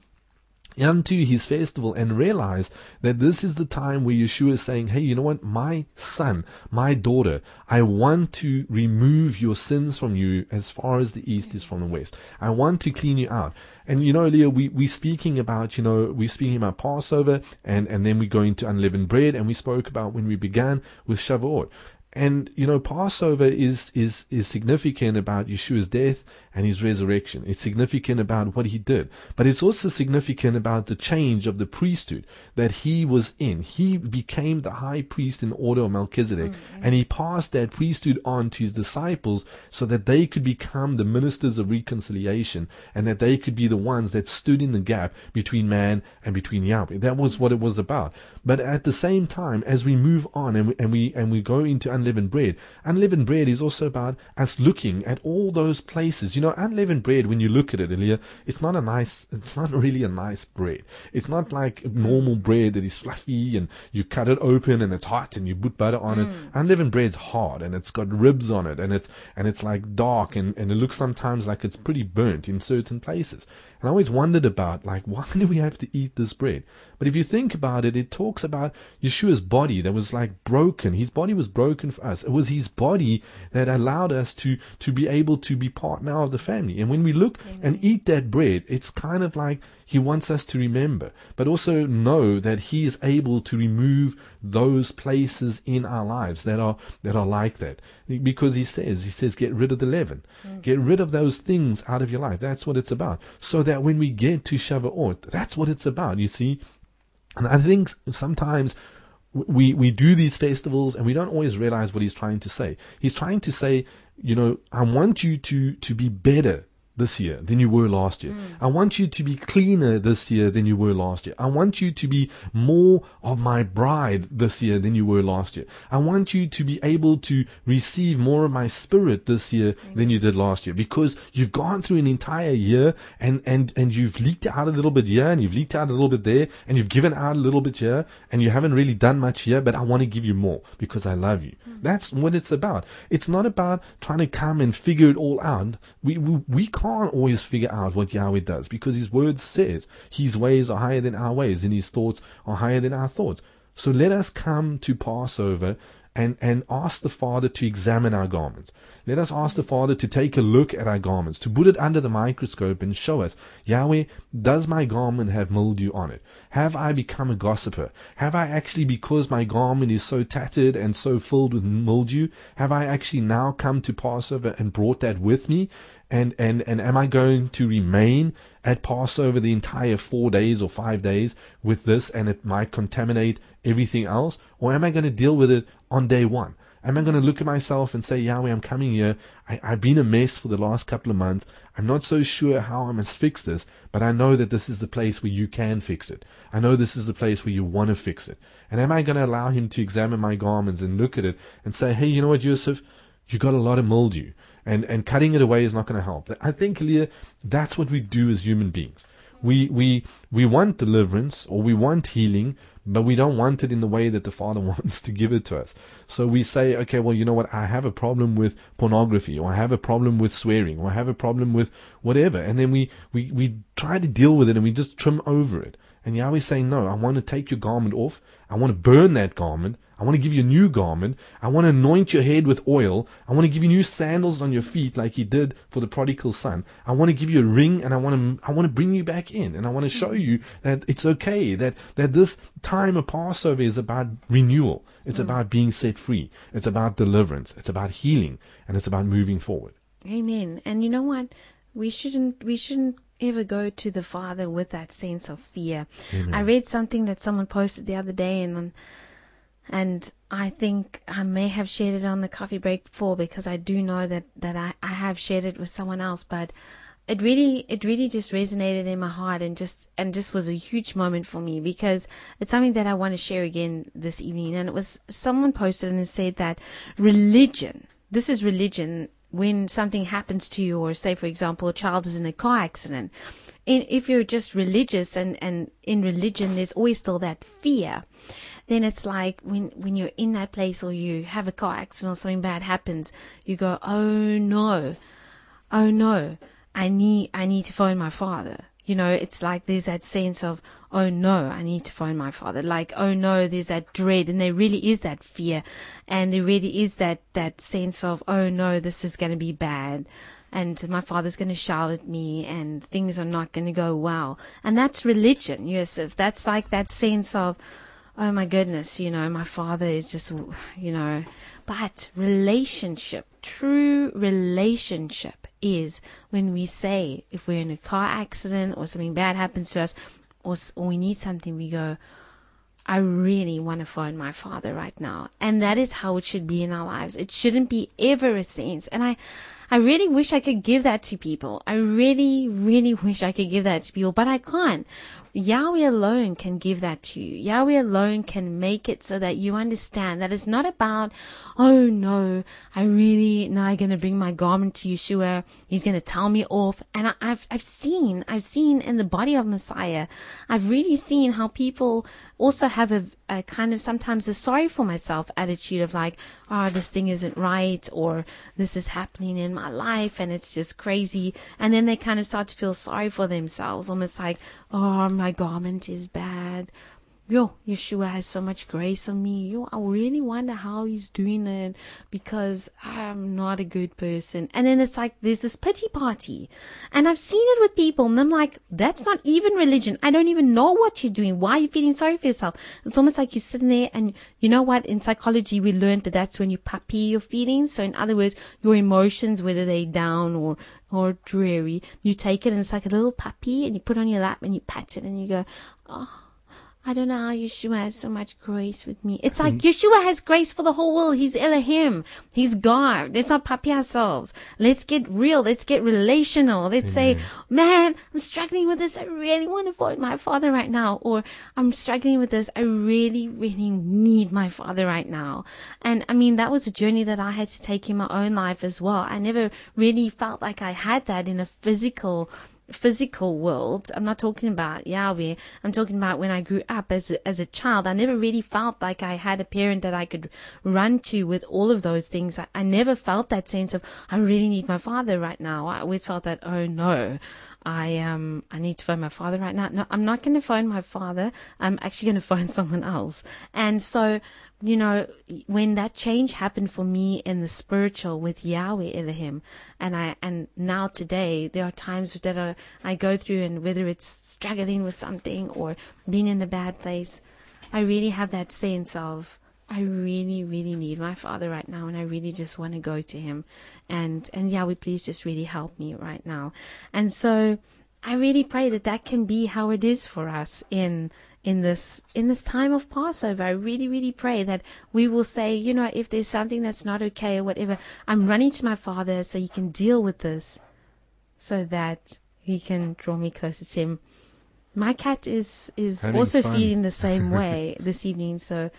unto His festival and realize that this is the time where Yeshua is saying, hey, you know what, my son, my daughter, I want to remove your sins from you as far as the east is from the west. I want to clean you out. And you know, Leah, we, we're speaking about, you know, we're speaking about Passover, and, and then we go into unleavened bread, and we spoke about when we began with Shavuot. And, you know, Passover is, is, is significant about Yeshua's death and His resurrection. It's significant about what He did. But it's also significant about the change of the priesthood that He was in. He became the high priest in the order of Melchizedek. Mm-hmm. And He passed that priesthood on to His disciples so that they could become the ministers of reconciliation, and that they could be the ones that stood in the gap between man and between Yahweh. That was what it was about. But at the same time, as we move on and we, and we, and we go into unleavened bread, unleavened bread is also about us looking at all those places. You know, unleavened bread, when you look at it, Elia, it's not a nice, it's not really a nice bread. It's not like normal bread that is fluffy and you cut it open and it's hot and you put butter on mm. it. Unleavened bread's hard and it's got ribs on it, and it's, and it's like dark, and, and it looks sometimes like it's pretty burnt in certain places. And I always wondered about, like, why do we have to eat this bread? But if you think about it, it talks about Yeshua's body that was like broken. His body was broken for us. It was His body that allowed us to, to be able to be part now of the family. And when we look Amen. And eat that bread, it's kind of like He wants us to remember, but also know that He is able to remove those places in our lives that are, that are like that. Because He says, He says, get rid of the leaven. Mm. Get rid of those things out of your life. That's what it's about. So that when we get to Shavuot, that's what it's about, you see. And I think sometimes we, we do these festivals and we don't always realize what He's trying to say. He's trying to say, you know, I want you to, to be better this year than you were last year. Mm. I want you to be cleaner this year than you were last year. I want you to be more of my bride this year than you were last year. I want you to be able to receive more of my spirit this year mm. than you did last year, because you've gone through an entire year and, and, and you've leaked out a little bit here and you've leaked out a little bit there and you've given out a little bit here and you haven't really done much here, but I want to give you more because I love you. Mm. That's what it's about. It's not about trying to come and figure it all out. We, we, we can't can't always figure out what Yahweh does, because His word says His ways are higher than our ways and His thoughts are higher than our thoughts. So let us come to Passover and, and ask the Father to examine our garments. Let us ask the Father to take a look at our garments, to put it under the microscope and show us, Yahweh, does my garment have mildew on it? Have I become a gossiper? Have I actually, because my garment is so tattered and so filled with mildew, have I actually now come to Passover and brought that with me? And, and, and am I going to remain at Passover the entire four days or five days with this, and it might contaminate everything else? Or am I going to deal with it on day one? Am I going to look at myself and say, Yahweh, I'm coming here. I, I've been a mess for the last couple of months. I'm not so sure how I must fix this, but I know that this is the place where you can fix it. I know this is the place where you want to fix it. And am I going to allow Him to examine my garments and look at it and say, hey, you know what, Yosef, you got a lot of mildew, and, and cutting it away is not going to help. I think, Leah, that's what we do as human beings. We, we, we want deliverance, or we want healing, but we don't want it in the way that the Father wants to give it to us. So we say, okay, well, you know what, I have a problem with pornography, or I have a problem with swearing, or I have a problem with whatever. And then we, we, we try to deal with it and we just trim over it. And Yahweh's saying, no, I want to take your garment off. I want to burn that garment. I want to give you a new garment. I want to anoint your head with oil. I want to give you new sandals on your feet like he did for the prodigal son. I want to give you a ring, and I want to I want to bring you back in, and I want to show you that it's okay, that, that this time of Passover is about renewal. It's mm. about being set free. It's about deliverance. It's about healing, and it's about moving forward. Amen. And you know what? We shouldn't we shouldn't ever go to the Father with that sense of fear. Amen. I read something that someone posted the other day, and and I think I may have shared it on the coffee break before, because I do know that, that I, I have shared it with someone else, but it really it really just resonated in my heart, and just and just was a huge moment for me, because it's something that I want to share again this evening. And it was, someone posted and said that religion, this is religion, when something happens to you, or say, for example, a child is in a car accident, in, if you're just religious, and, and in religion there's always still that fear, then it's like when, when you're in that place, or you have a car accident or something bad happens, you go, oh no, oh no, I need, I need to phone my Father. You know, it's like there's that sense of, oh no, I need to phone my Father. Like, oh no, there's that dread, and there really is that fear, and there really is that, that sense of, oh no, this is going to be bad, and my Father's going to shout at me, and things are not going to go well. And that's religion, Yosef. That's like that sense of, oh my goodness, you know, my Father is just, you know. But relationship, true relationship, is when we say, if we're in a car accident or something bad happens to us, or, or we need something, we go, I really want to phone my Father right now. And that is how it should be in our lives. It shouldn't be ever a sense. And I, I really wish I could give that to people. I really, really wish I could give that to people, but I can't. Yahweh alone can give that to you. Yahweh alone can make it so that you understand that it's not about, oh no, I really, now I'm going to bring my garment to Yeshua. He's going to tell me off. And I, I've, I've seen, I've seen in the body of Messiah, I've really seen how people also have a, a kind of sometimes a sorry for myself attitude of like, oh, this thing isn't right, or this is happening in my life and it's just crazy. And then they kind of start to feel sorry for themselves, almost like, oh, my garment is bad. Yo, Yeshua has so much grace on me. Yo, I really wonder how he's doing it, because I'm not a good person. And then it's like there's this pity party. And I've seen it with people, and I'm like, that's not even religion. I don't even know what you're doing. Why are you feeling sorry for yourself? It's almost like you're sitting there, and you know what? In psychology, we learned that that's when you puppy your feelings. So in other words, your emotions, whether they're down or or dreary, you take it and it's like a little puppy, and you put it on your lap and you pat it and you go, oh, I don't know how Yeshua has so much grace with me. It's like Yeshua has grace for the whole world. He's Elohim. He's God. Let's not puppy ourselves. Let's get real. Let's get relational. Let's Amen. Say, man, I'm struggling with this. I really want to phone my Father right now. Or I'm struggling with this. I really, really need my Father right now. And I mean, that was a journey that I had to take in my own life as well. I never really felt like I had that in a physical physical world. I'm not talking about Yahweh. I'm talking about when I grew up as a, as a child. I never really felt like I had a parent that I could run to with all of those things. I, I never felt that sense of, I really need my Father right now. I always felt that, oh no, I um I need to phone my Father right now. No, I'm not going to phone my Father. I'm actually going to phone someone else. And so, you know, when that change happened for me in the spiritual with Yahweh Elohim, and I, and now today, there are times that I, I go through, and whether it's struggling with something or being in a bad place, I really have that sense of, I really, really need my Father right now, and I really just want to go to him, and, and Yahweh, please just really help me right now. And so I really pray that that can be how it is for us in in this in this time of Passover. I really, really pray that we will say, you know, if there's something that's not okay or whatever, I'm running to my Father so he can deal with this, so that he can draw me closer to him. My cat is is Having also fun. feeling the same way this evening, so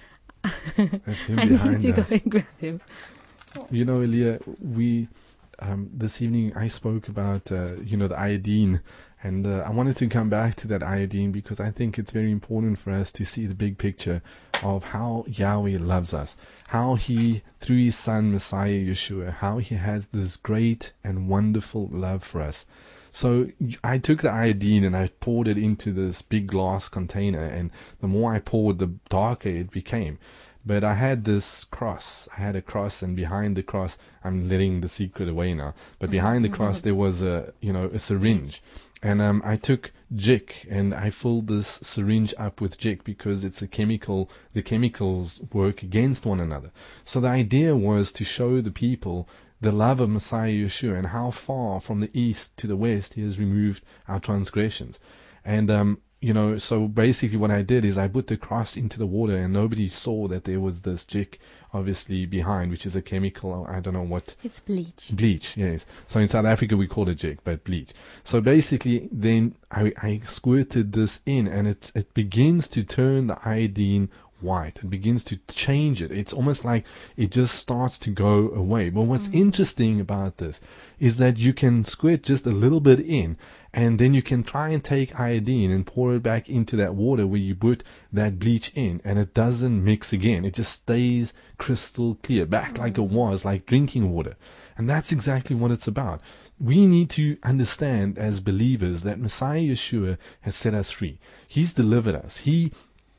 That's him I need behind to go us. and grab him. You know, Elia, we um, this evening I spoke about uh, you know, the iodine, and uh, I wanted to come back to that iodine because I think it's very important for us to see the big picture of how Yahweh loves us, how he, through his Son Messiah Yeshua, how he has this great and wonderful love for us. So I took the iodine and I poured it into this big glass container, and the more I poured, the darker it became. But I had this cross. I had a cross, and behind the cross, I'm letting the secret away now. But behind the cross, there was a, you know, a syringe. And um, I took Jik and I filled this syringe up with Jik because it's a chemical. The chemicals work against one another. So the idea was to show the people the love of Messiah Yeshua and how far from the east to the west he has removed our transgressions. And um, you know, so basically what I did is I put the cross into the water, and nobody saw that there was this Jik obviously behind, which is a chemical. I don't know what. It's bleach. Bleach, yes. So in South Africa we call it Jik, but bleach. So basically then I, I squirted this in, and it, it begins to turn the iodine white. It begins to change it. It's almost like it just starts to go away. But what's mm-hmm. interesting about this is that you can squirt just a little bit in, and then you can try and take iodine and pour it back into that water where you put that bleach in, and it doesn't mix again. It just stays crystal clear, back mm-hmm. like it was, like drinking water. And that's exactly what it's about. We need to understand as believers that Messiah Yeshua has set us free. He's delivered us. He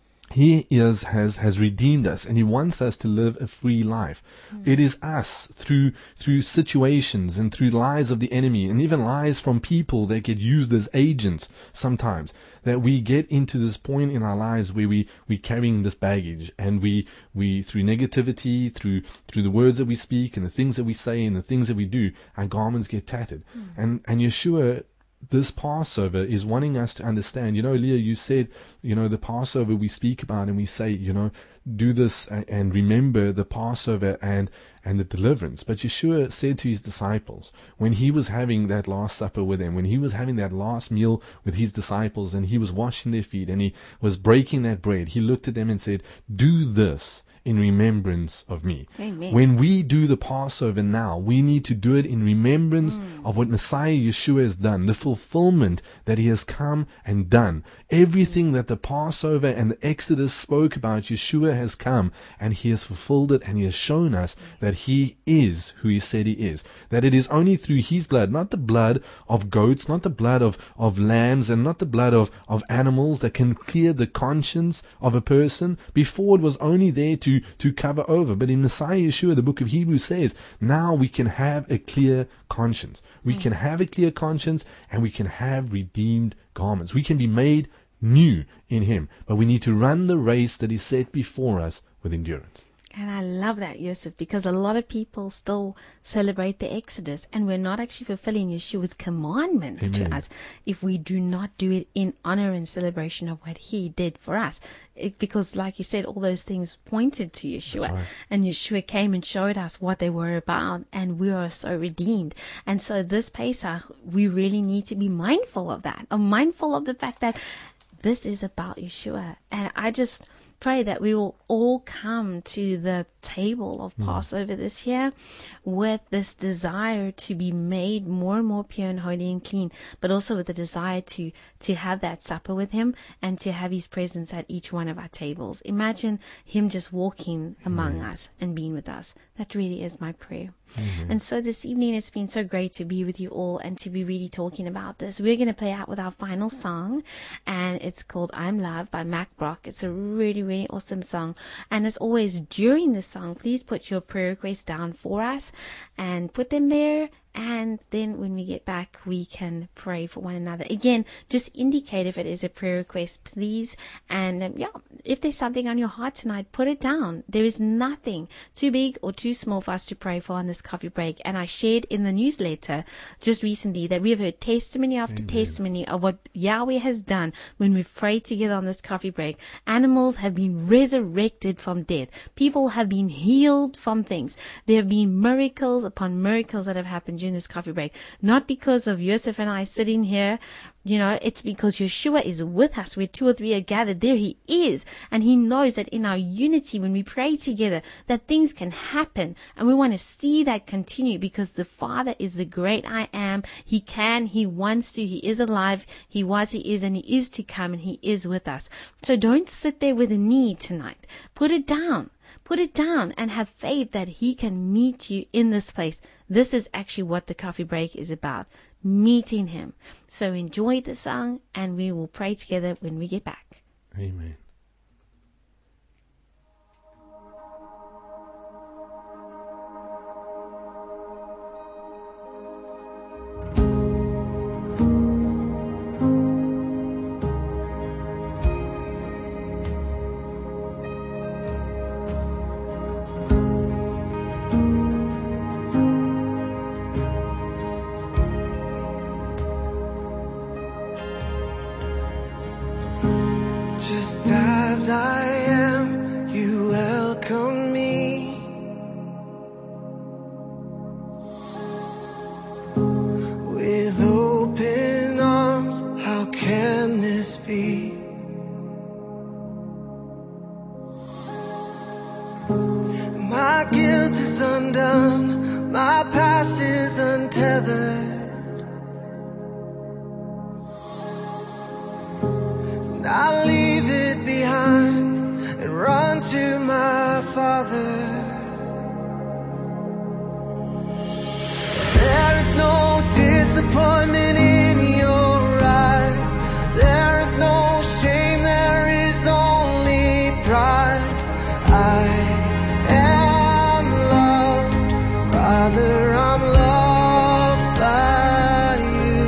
He is has has redeemed us, and he wants us to live a free life. Mm. It is us through through situations and through lies of the enemy, and even lies from people that get used as agents sometimes, that we get into this point in our lives where we we carrying this baggage, and we we through negativity, through through the words that we speak and the things that we say and the things that we do, our garments get tattered. Mm. And and Yeshua, this Passover is wanting us to understand. You know, Leah, you said, you know, the Passover we speak about and we say, you know, do this and, and remember the Passover and, and the deliverance. But Yeshua said to his disciples, when he was having that last supper with them, when he was having that last meal with his disciples, and he was washing their feet and he was breaking that bread, he looked at them and said, do this in remembrance of me. Amen. When we do the Passover now, we need to do it in remembrance mm. of what Messiah Yeshua has done, the fulfillment that he has come and done. Everything that the Passover and the Exodus spoke about, Yeshua has come and he has fulfilled it, and he has shown us that he is who he said he is. That it is only through his blood, not the blood of goats, not the blood of, of lambs, and not the blood of, of animals, that can clear the conscience of a person. Before, it was only there to to cover over. But in Messiah Yeshua, the book of Hebrews says, now we can have a clear conscience. We mm. can have a clear conscience, and we can have redeemed garments. We can be made new in him. But we need to run the race that is set before us with endurance. And I love that, Yosef, because a lot of people still celebrate the Exodus, and we're not actually fulfilling Yeshua's commandments Amen. To us if we do not do it in honor and celebration of what he did for us. It, because, like you said, all those things pointed to Yeshua. Right. And Yeshua came and showed us what they were about, and we are so redeemed. And so this Pesach, we really need to be mindful of that, or mindful of the fact that this is about Yeshua. And I just pray that we will all come to the table of mm. Passover this year with this desire to be made more and more pure and holy and clean, but also with the desire to to have that supper with him and to have his presence at each one of our tables. Imagine him just walking among mm. us and being with us. That really is my prayer. Mm-hmm. And so this evening, it's been so great to be with you all and to be really talking about this. We're going to play out with our final song, and it's called I'm Love by Mac Brock. It's a really, really awesome song. And as always, during the song, please put your prayer requests down for us and put them there. And then when we get back, we can pray for one another. Again, just indicate if it is a prayer request, please. And um, yeah, if there's something on your heart tonight, put it down. There is nothing too big or too small for us to pray for on this coffee break. And I shared in the newsletter just recently that we have heard testimony after Amen. testimony of what Yahweh has done when we've prayed together on this coffee break. Animals have been resurrected from death. People have been healed from things. There have been miracles upon miracles that have happened during this coffee break, not because of Yosef and I sitting here. You know, it's because Yeshua is with us. Where two or three are gathered, there he is. And he knows that in our unity, when we pray together, that things can happen. And we want to see that continue, because the Father is the great I am. He can, he wants to, he is alive. He was, he is, and he is to come, and he is with us. So don't sit there with a need tonight. Put it down. Put it down and have faith that he can meet you in this place. This is actually what the coffee break is about, meeting him. So enjoy the song, and we will pray together when we get back. Amen. feet. My guilt is undone, my past is untethered. And I leave it behind and run to my Father. There is no disappointment in your eyes. There is no shame, there is only pride. I am loved, Father, I'm loved by you.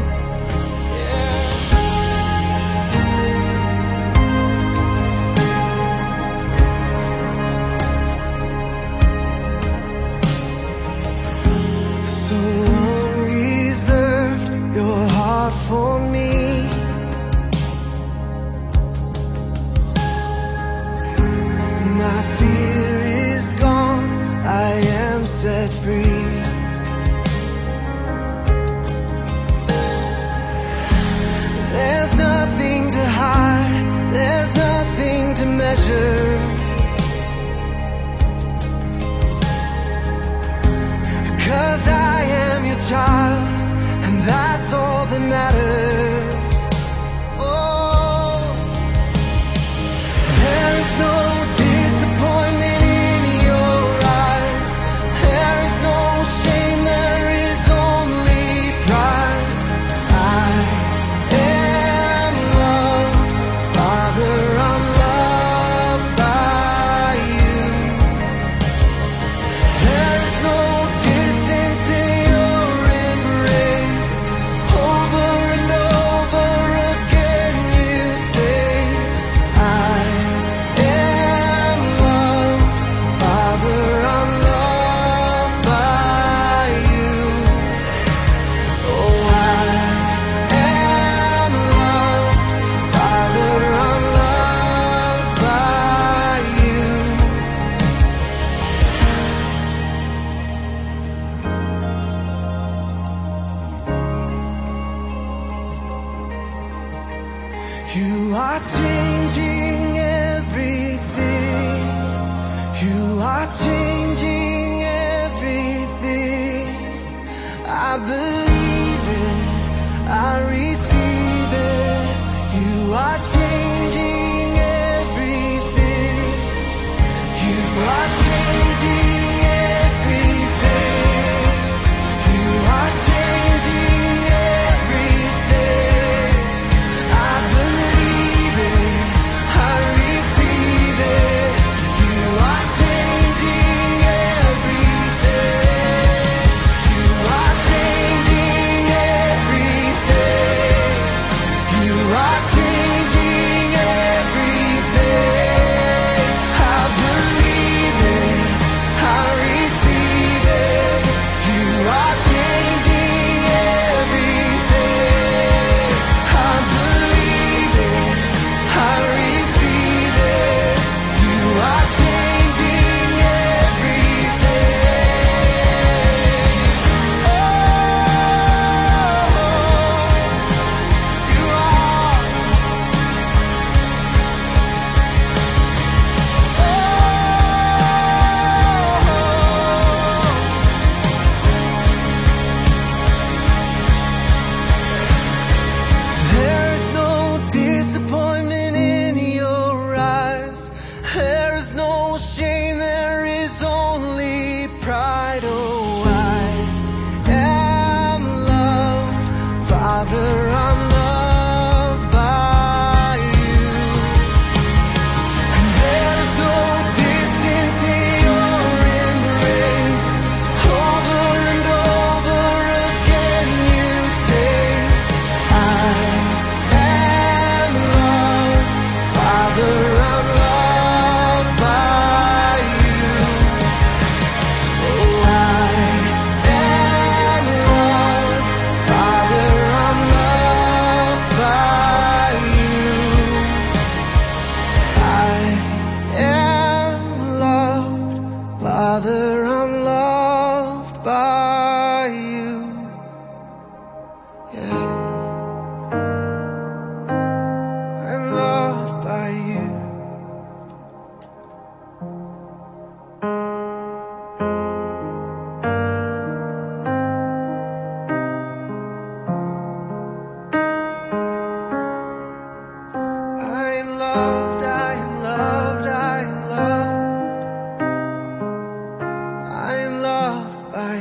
So unreserved, your heart for me. My fear is gone, I am set free. There's nothing to hide, there's nothing to measure. 'Cause I am your child, and that's all that matters. Oh, there is no disappointment in your eyes. There is no shame, there is only pride. I am loved, Father, I'm loved by you. There is no distance in your embrace. Over and over again you say, I am loved, Father, I'm loved by you. Oh, I am loved, Father, I'm loved by you. You are changing everything. You are changing everything. I believe it, I receive it. You are changing everything. You are changing everything. You are changing everything. I believe it, I receive it. You are changing everything. You are changing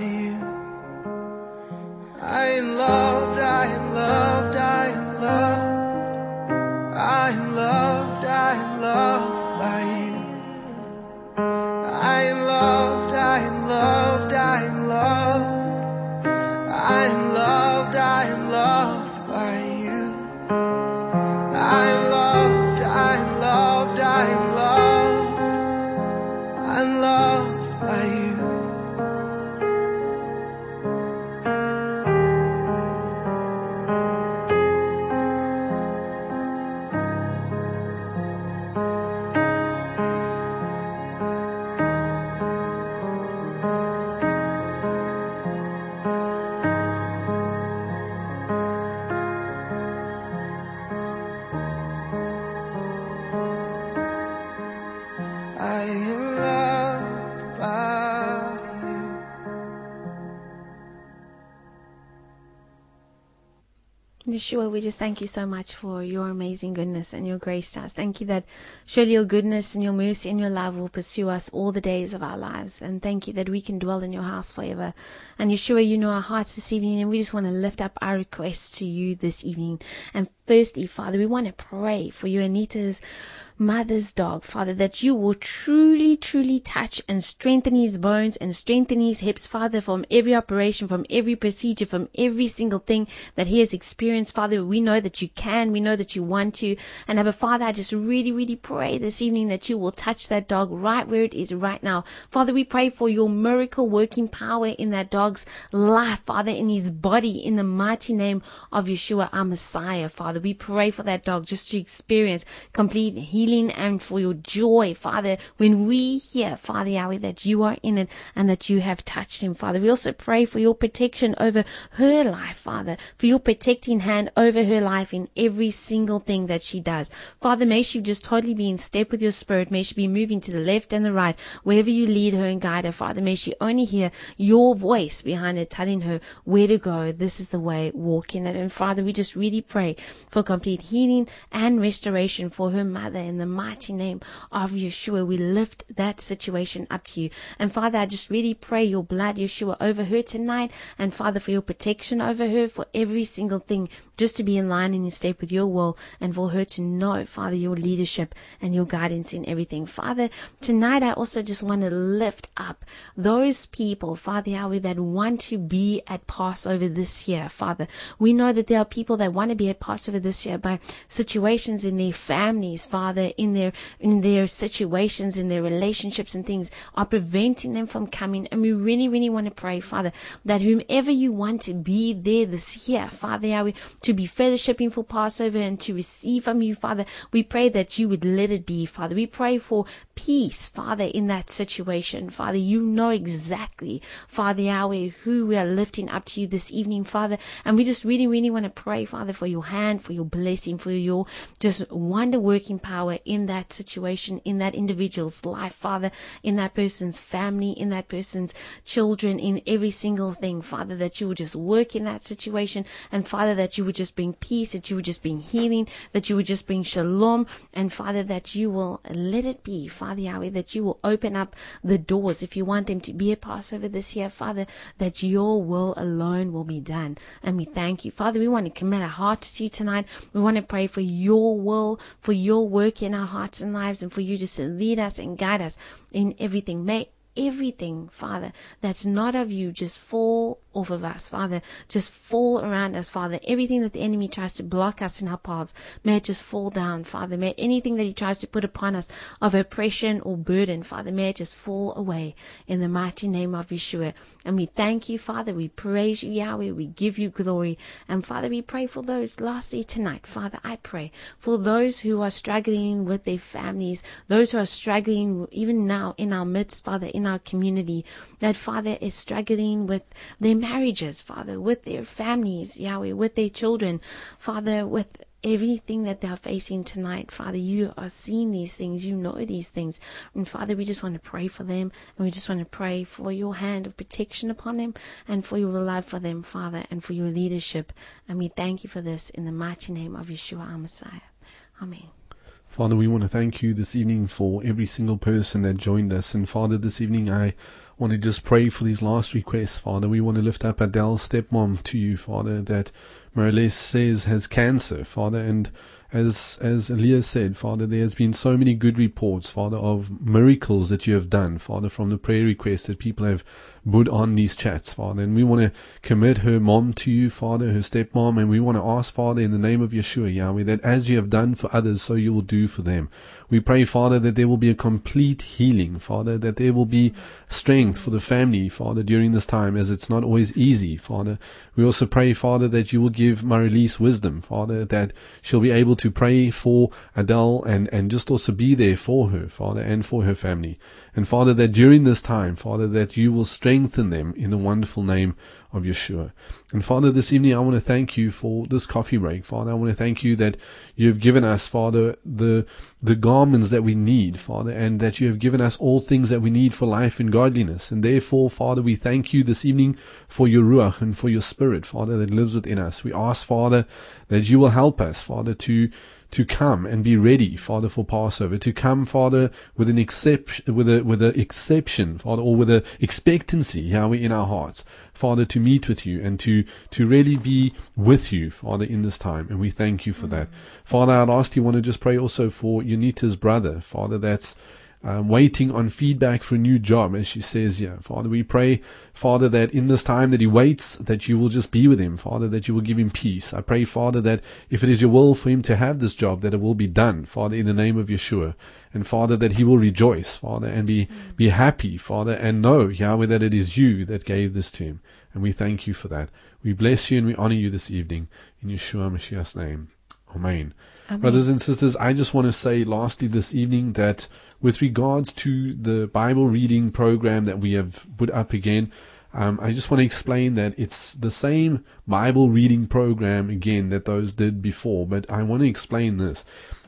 you. I am loved, I am loved, I am loved. I am loved, I am loved by you. I am loved, I am loved, I am loved. I am loved, I am loved by you. I am loved, I am loved, I am loved. I'm loved by you. I am loved by you. Yeshua, we just thank you so much for your amazing goodness and your grace to us. Thank you that surely your goodness and your mercy and your love will pursue us all the days of our lives. And thank you that we can dwell in your house forever. And Yeshua, you know our hearts this evening, and we just want to lift up our requests to you this evening. And firstly, Father, we want to pray for you, Anita's mother's dog, Father, that you will truly, truly touch and strengthen his bones and strengthen his hips, Father, from every operation, from every procedure, from every single thing that he has experienced. Father, we know that you can, we know that you want to. And Abba, Father, I just really, really pray this evening that you will touch that dog right where it is right now. Father, we pray for your miracle working power in that dog's life, Father, in his body, in the mighty name of Yeshua, our Messiah, Father. We pray for that dog just to experience complete healing and for your joy, Father, when we hear, Father Yahweh, that you are in it and that you have touched him, Father. We also pray for your protection over her life, Father, for your protecting hand over her life in every single thing that she does. Father, may she just totally be in step with your spirit. May she be moving to the left and the right, wherever you lead her and guide her, Father. May she only hear your voice behind her, telling her where to go. This is the way, walk in it. And Father, we just really pray for complete healing and restoration for her mother in the mighty name of Yeshua. We lift that situation up to you. And Father, I just really pray your blood, Yeshua, over her tonight. And Father, for your protection over her, for every single thing, just to be in line and in step with your will, and for her to know, Father, your leadership and your guidance in everything. Father, tonight I also just want to lift up those people, Father Yahweh, that want to be at Passover this year, Father. We know that there are people that want to be at Passover this year by situations in their families, Father, in their in their situations, in their relationships and things are preventing them from coming. And we really, really want to pray, Father, that whomever you want to be there this year, Father Yahweh, to be fellowshipping for Passover and to receive from you, Father, we pray that you would let it be, Father. We pray for peace, Father, in that situation, Father. You know exactly, Father Yahweh, who we are lifting up to you this evening, Father. And we just really, really want to pray, Father, for your hand, for your blessing, for your just wonder working power in that situation, in that individual's life, Father, in that person's family, in that person's children, in every single thing, Father, that you would just work in that situation. And Father, that you would just bring peace, that you would just bring healing, that you would just bring shalom. And Father, that you will let it be, Father Yahweh, that you will open up the doors if you want them to be a Passover this year, Father, that your will alone will be done. And we thank you, Father. We want to commit our hearts to you tonight. We want to pray for your will, for your work in our hearts and lives, and for you just to lead us and guide us in everything. May everything, Father, that's not of you just fall off of us, Father, just fall around us, Father. Everything that the enemy tries to block us in our paths, may it just fall down, Father. May anything that he tries to put upon us of oppression or burden, Father, may it just fall away in the mighty name of Yeshua. And we thank you, Father. We praise you, Yahweh. We give you glory. And Father, we pray for those lastly tonight, Father. I pray for those who are struggling with their families, those who are struggling even now in our midst, Father, in our community, that Father is struggling with their marriages, Father, with their families, Yahweh, with their children, Father, with everything that they're facing tonight. Father, you are seeing these things, you know these things. And Father, we just want to pray for them, and we just want to pray for your hand of protection upon them, and for your love for them, Father, and for your leadership. And we thank you for this in the mighty name of Yeshua, our Messiah. Amen. Father, we want to thank you this evening for every single person that joined us. And Father, this evening I want to just pray for these last requests, Father. We want to lift up Adele's stepmom to you, Father, that Marilis says has cancer, Father, and as as Elias said, Father, there has been so many good reports, Father, of miracles that you have done, Father, from the prayer requests that people have put on these chats, Father. And we want to commit her mom to you, Father, her stepmom, and we want to ask, Father, in the name of Yeshua, Yahweh, that as you have done for others, so you will do for them. We pray, Father, that there will be a complete healing, Father, that there will be strength for the family, Father, during this time, as it's not always easy, Father. We also pray, Father, that you will give Marilis wisdom, Father, that she'll be able to pray for Adele and, and just also be there for her, Father, and for her family. And Father, that during this time, Father, that you will strengthen them in the wonderful name of Yeshua. And Father, this evening I want to thank you for this coffee break, Father. I want to thank you that you have given us, Father, the the garments that we need, Father, and that you have given us all things that we need for life and godliness. And therefore, Father, we thank you this evening for your Ruach and for your Spirit, Father, that lives within us. We ask, Father, that you will help us, Father, to to come and be ready, Father, for Passover, to come, Father, with an exception, with a, with an exception, Father, or with an expectancy, Yahweh, in our hearts, Father, to meet with you and to, to really be with you, Father, in this time. And we thank you for mm-hmm. that. Father, I'd ask you, want to just pray also for Unita's brother, Father, that's Um, waiting on feedback for a new job, as she says here. Father, we pray, Father, that in this time that he waits, that you will just be with him, Father, that you will give him peace. I pray, Father, that if it is your will for him to have this job, that it will be done, Father, in the name of Yeshua. And Father, that he will rejoice, Father, and be, mm. be happy, Father, and know, Yahweh, that it is you that gave this to him. And we thank you for that. We bless you and we honor you this evening. In Yeshua Mashiach's name. Amen. Amen. Brothers and sisters, I just want to say lastly this evening that with regards to the Bible reading program that we have put up again, um, I just want to explain that it's the same Bible reading program again that those did before, but I want to explain this.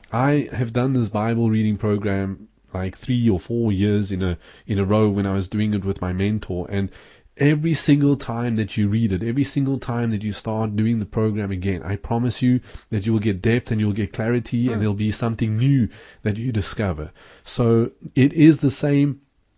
I have done this Bible reading program like three or four years in a in a row when I was doing it with my mentor, and every single time that you read it, every single time that you start doing the program again, I promise you that you will get depth and you'll get clarity mm. and there'll be something new that you discover. So it is the same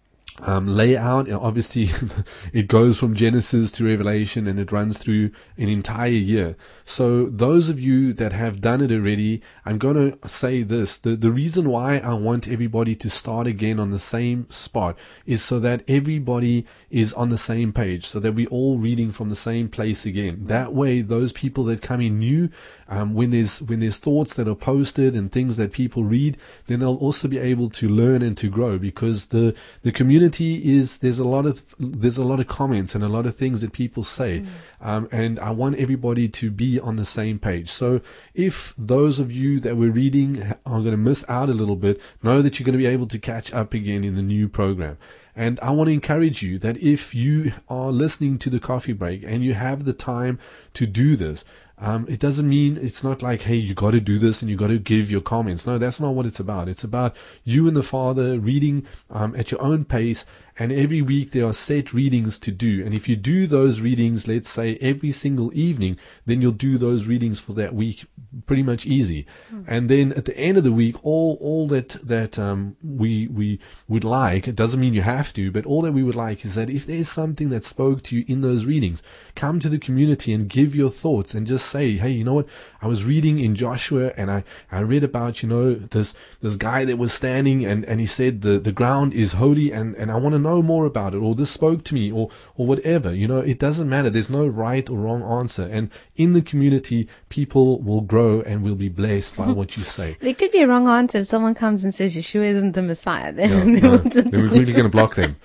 um, layout. Obviously, it goes from Genesis to Revelation and it runs through an entire year. So those of you that have done it already, I'm going to say this. The, the reason why I want everybody to start again on the same spot is so that everybody is on the same page, so that we're all reading from the same place again. That way, those people that come in new, um, when there's when there's thoughts that are posted and things that people read, then they'll also be able to learn and to grow, because the the community is there's a lot of there's a lot of comments and a lot of things that people say, mm. um, and I want everybody to be on the same page. So if those of you that were reading are going to miss out a little bit, know that you're going to be able to catch up again in the new program. And I want to encourage you that if you are listening to the coffee break and you have the time to do this, um, it doesn't mean it's not like, hey, you got to do this and you got to give your comments. No, that's not what it's about. It's about you and the Father reading um, at your own pace. And every week there are set readings to do. And if you do those readings, let's say every single evening, then you'll do those readings for that week pretty much easy. Mm. And then at the end of the week, all all that that um, we we would like, it doesn't mean you have to, but all that we would like is that if there's something that spoke to you in those readings, come to the community and give your thoughts and just say, hey, you know what? I was reading in Joshua and I, I read about, you know, this this guy that was standing and, and he said the, the ground is holy and, and I want to know more about it, or this spoke to me, or or whatever. You know, it doesn't matter. There's no right or wrong answer. And in the community, people will grow and will be blessed by what you say. There could be a wrong answer if someone comes and says Yeshua isn't the Messiah. Then, no, no. then we're really going to block them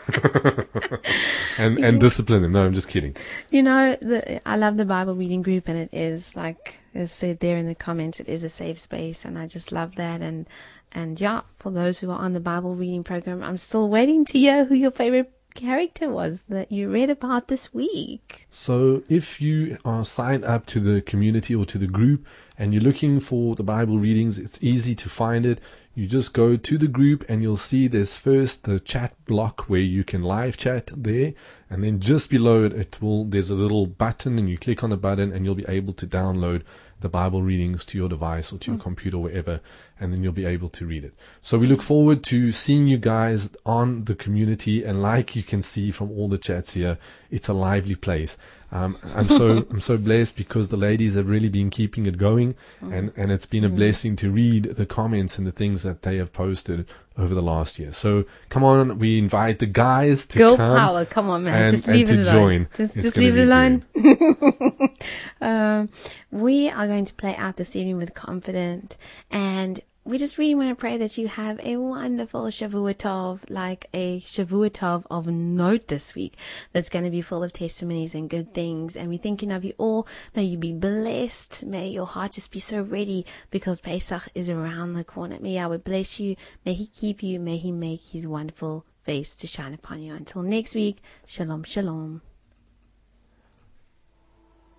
and and discipline them. No, I'm just kidding. You know, the, I love the Bible reading group, and it is like as said there in the comments, it is a safe space, and I just love that. And and yeah, for those who are on the Bible reading program, I'm still waiting to hear who your favorite character was that you read about this week. So if you are signed up to the community or to the group and you're looking for the Bible readings, it's easy to find it. you just go to the group and you'll see there's first the chat block where you can live chat there, and then just below it, it will there's a little button, and you click on the button and you'll be able to download the Bible readings to your device or to your computer, wherever, and then you'll be able to read it. So we look forward to seeing you guys on the community, and like you can see from all the chats here, it's a lively place. Um, I'm so I'm so blessed because the ladies have really been keeping it going, and, and it's been a blessing to read the comments and the things that they have posted over the last year. So come on, we invite the guys to Girl come power, come on, man. and, Just leave and it to alone. join. Just, It's just gonna leave it be alone. good. um, we are going to play out this evening with Confident, and we just really want to pray that you have a wonderful Shavuotov, like a Shavuotov of note this week that's going to be full of testimonies and good things. And we're thinking of you all. May you be blessed. May your heart just be so ready, because Pesach is around the corner. May Yahweh bless you. May He keep you. May He make His wonderful face to shine upon you. Until next week, shalom, shalom.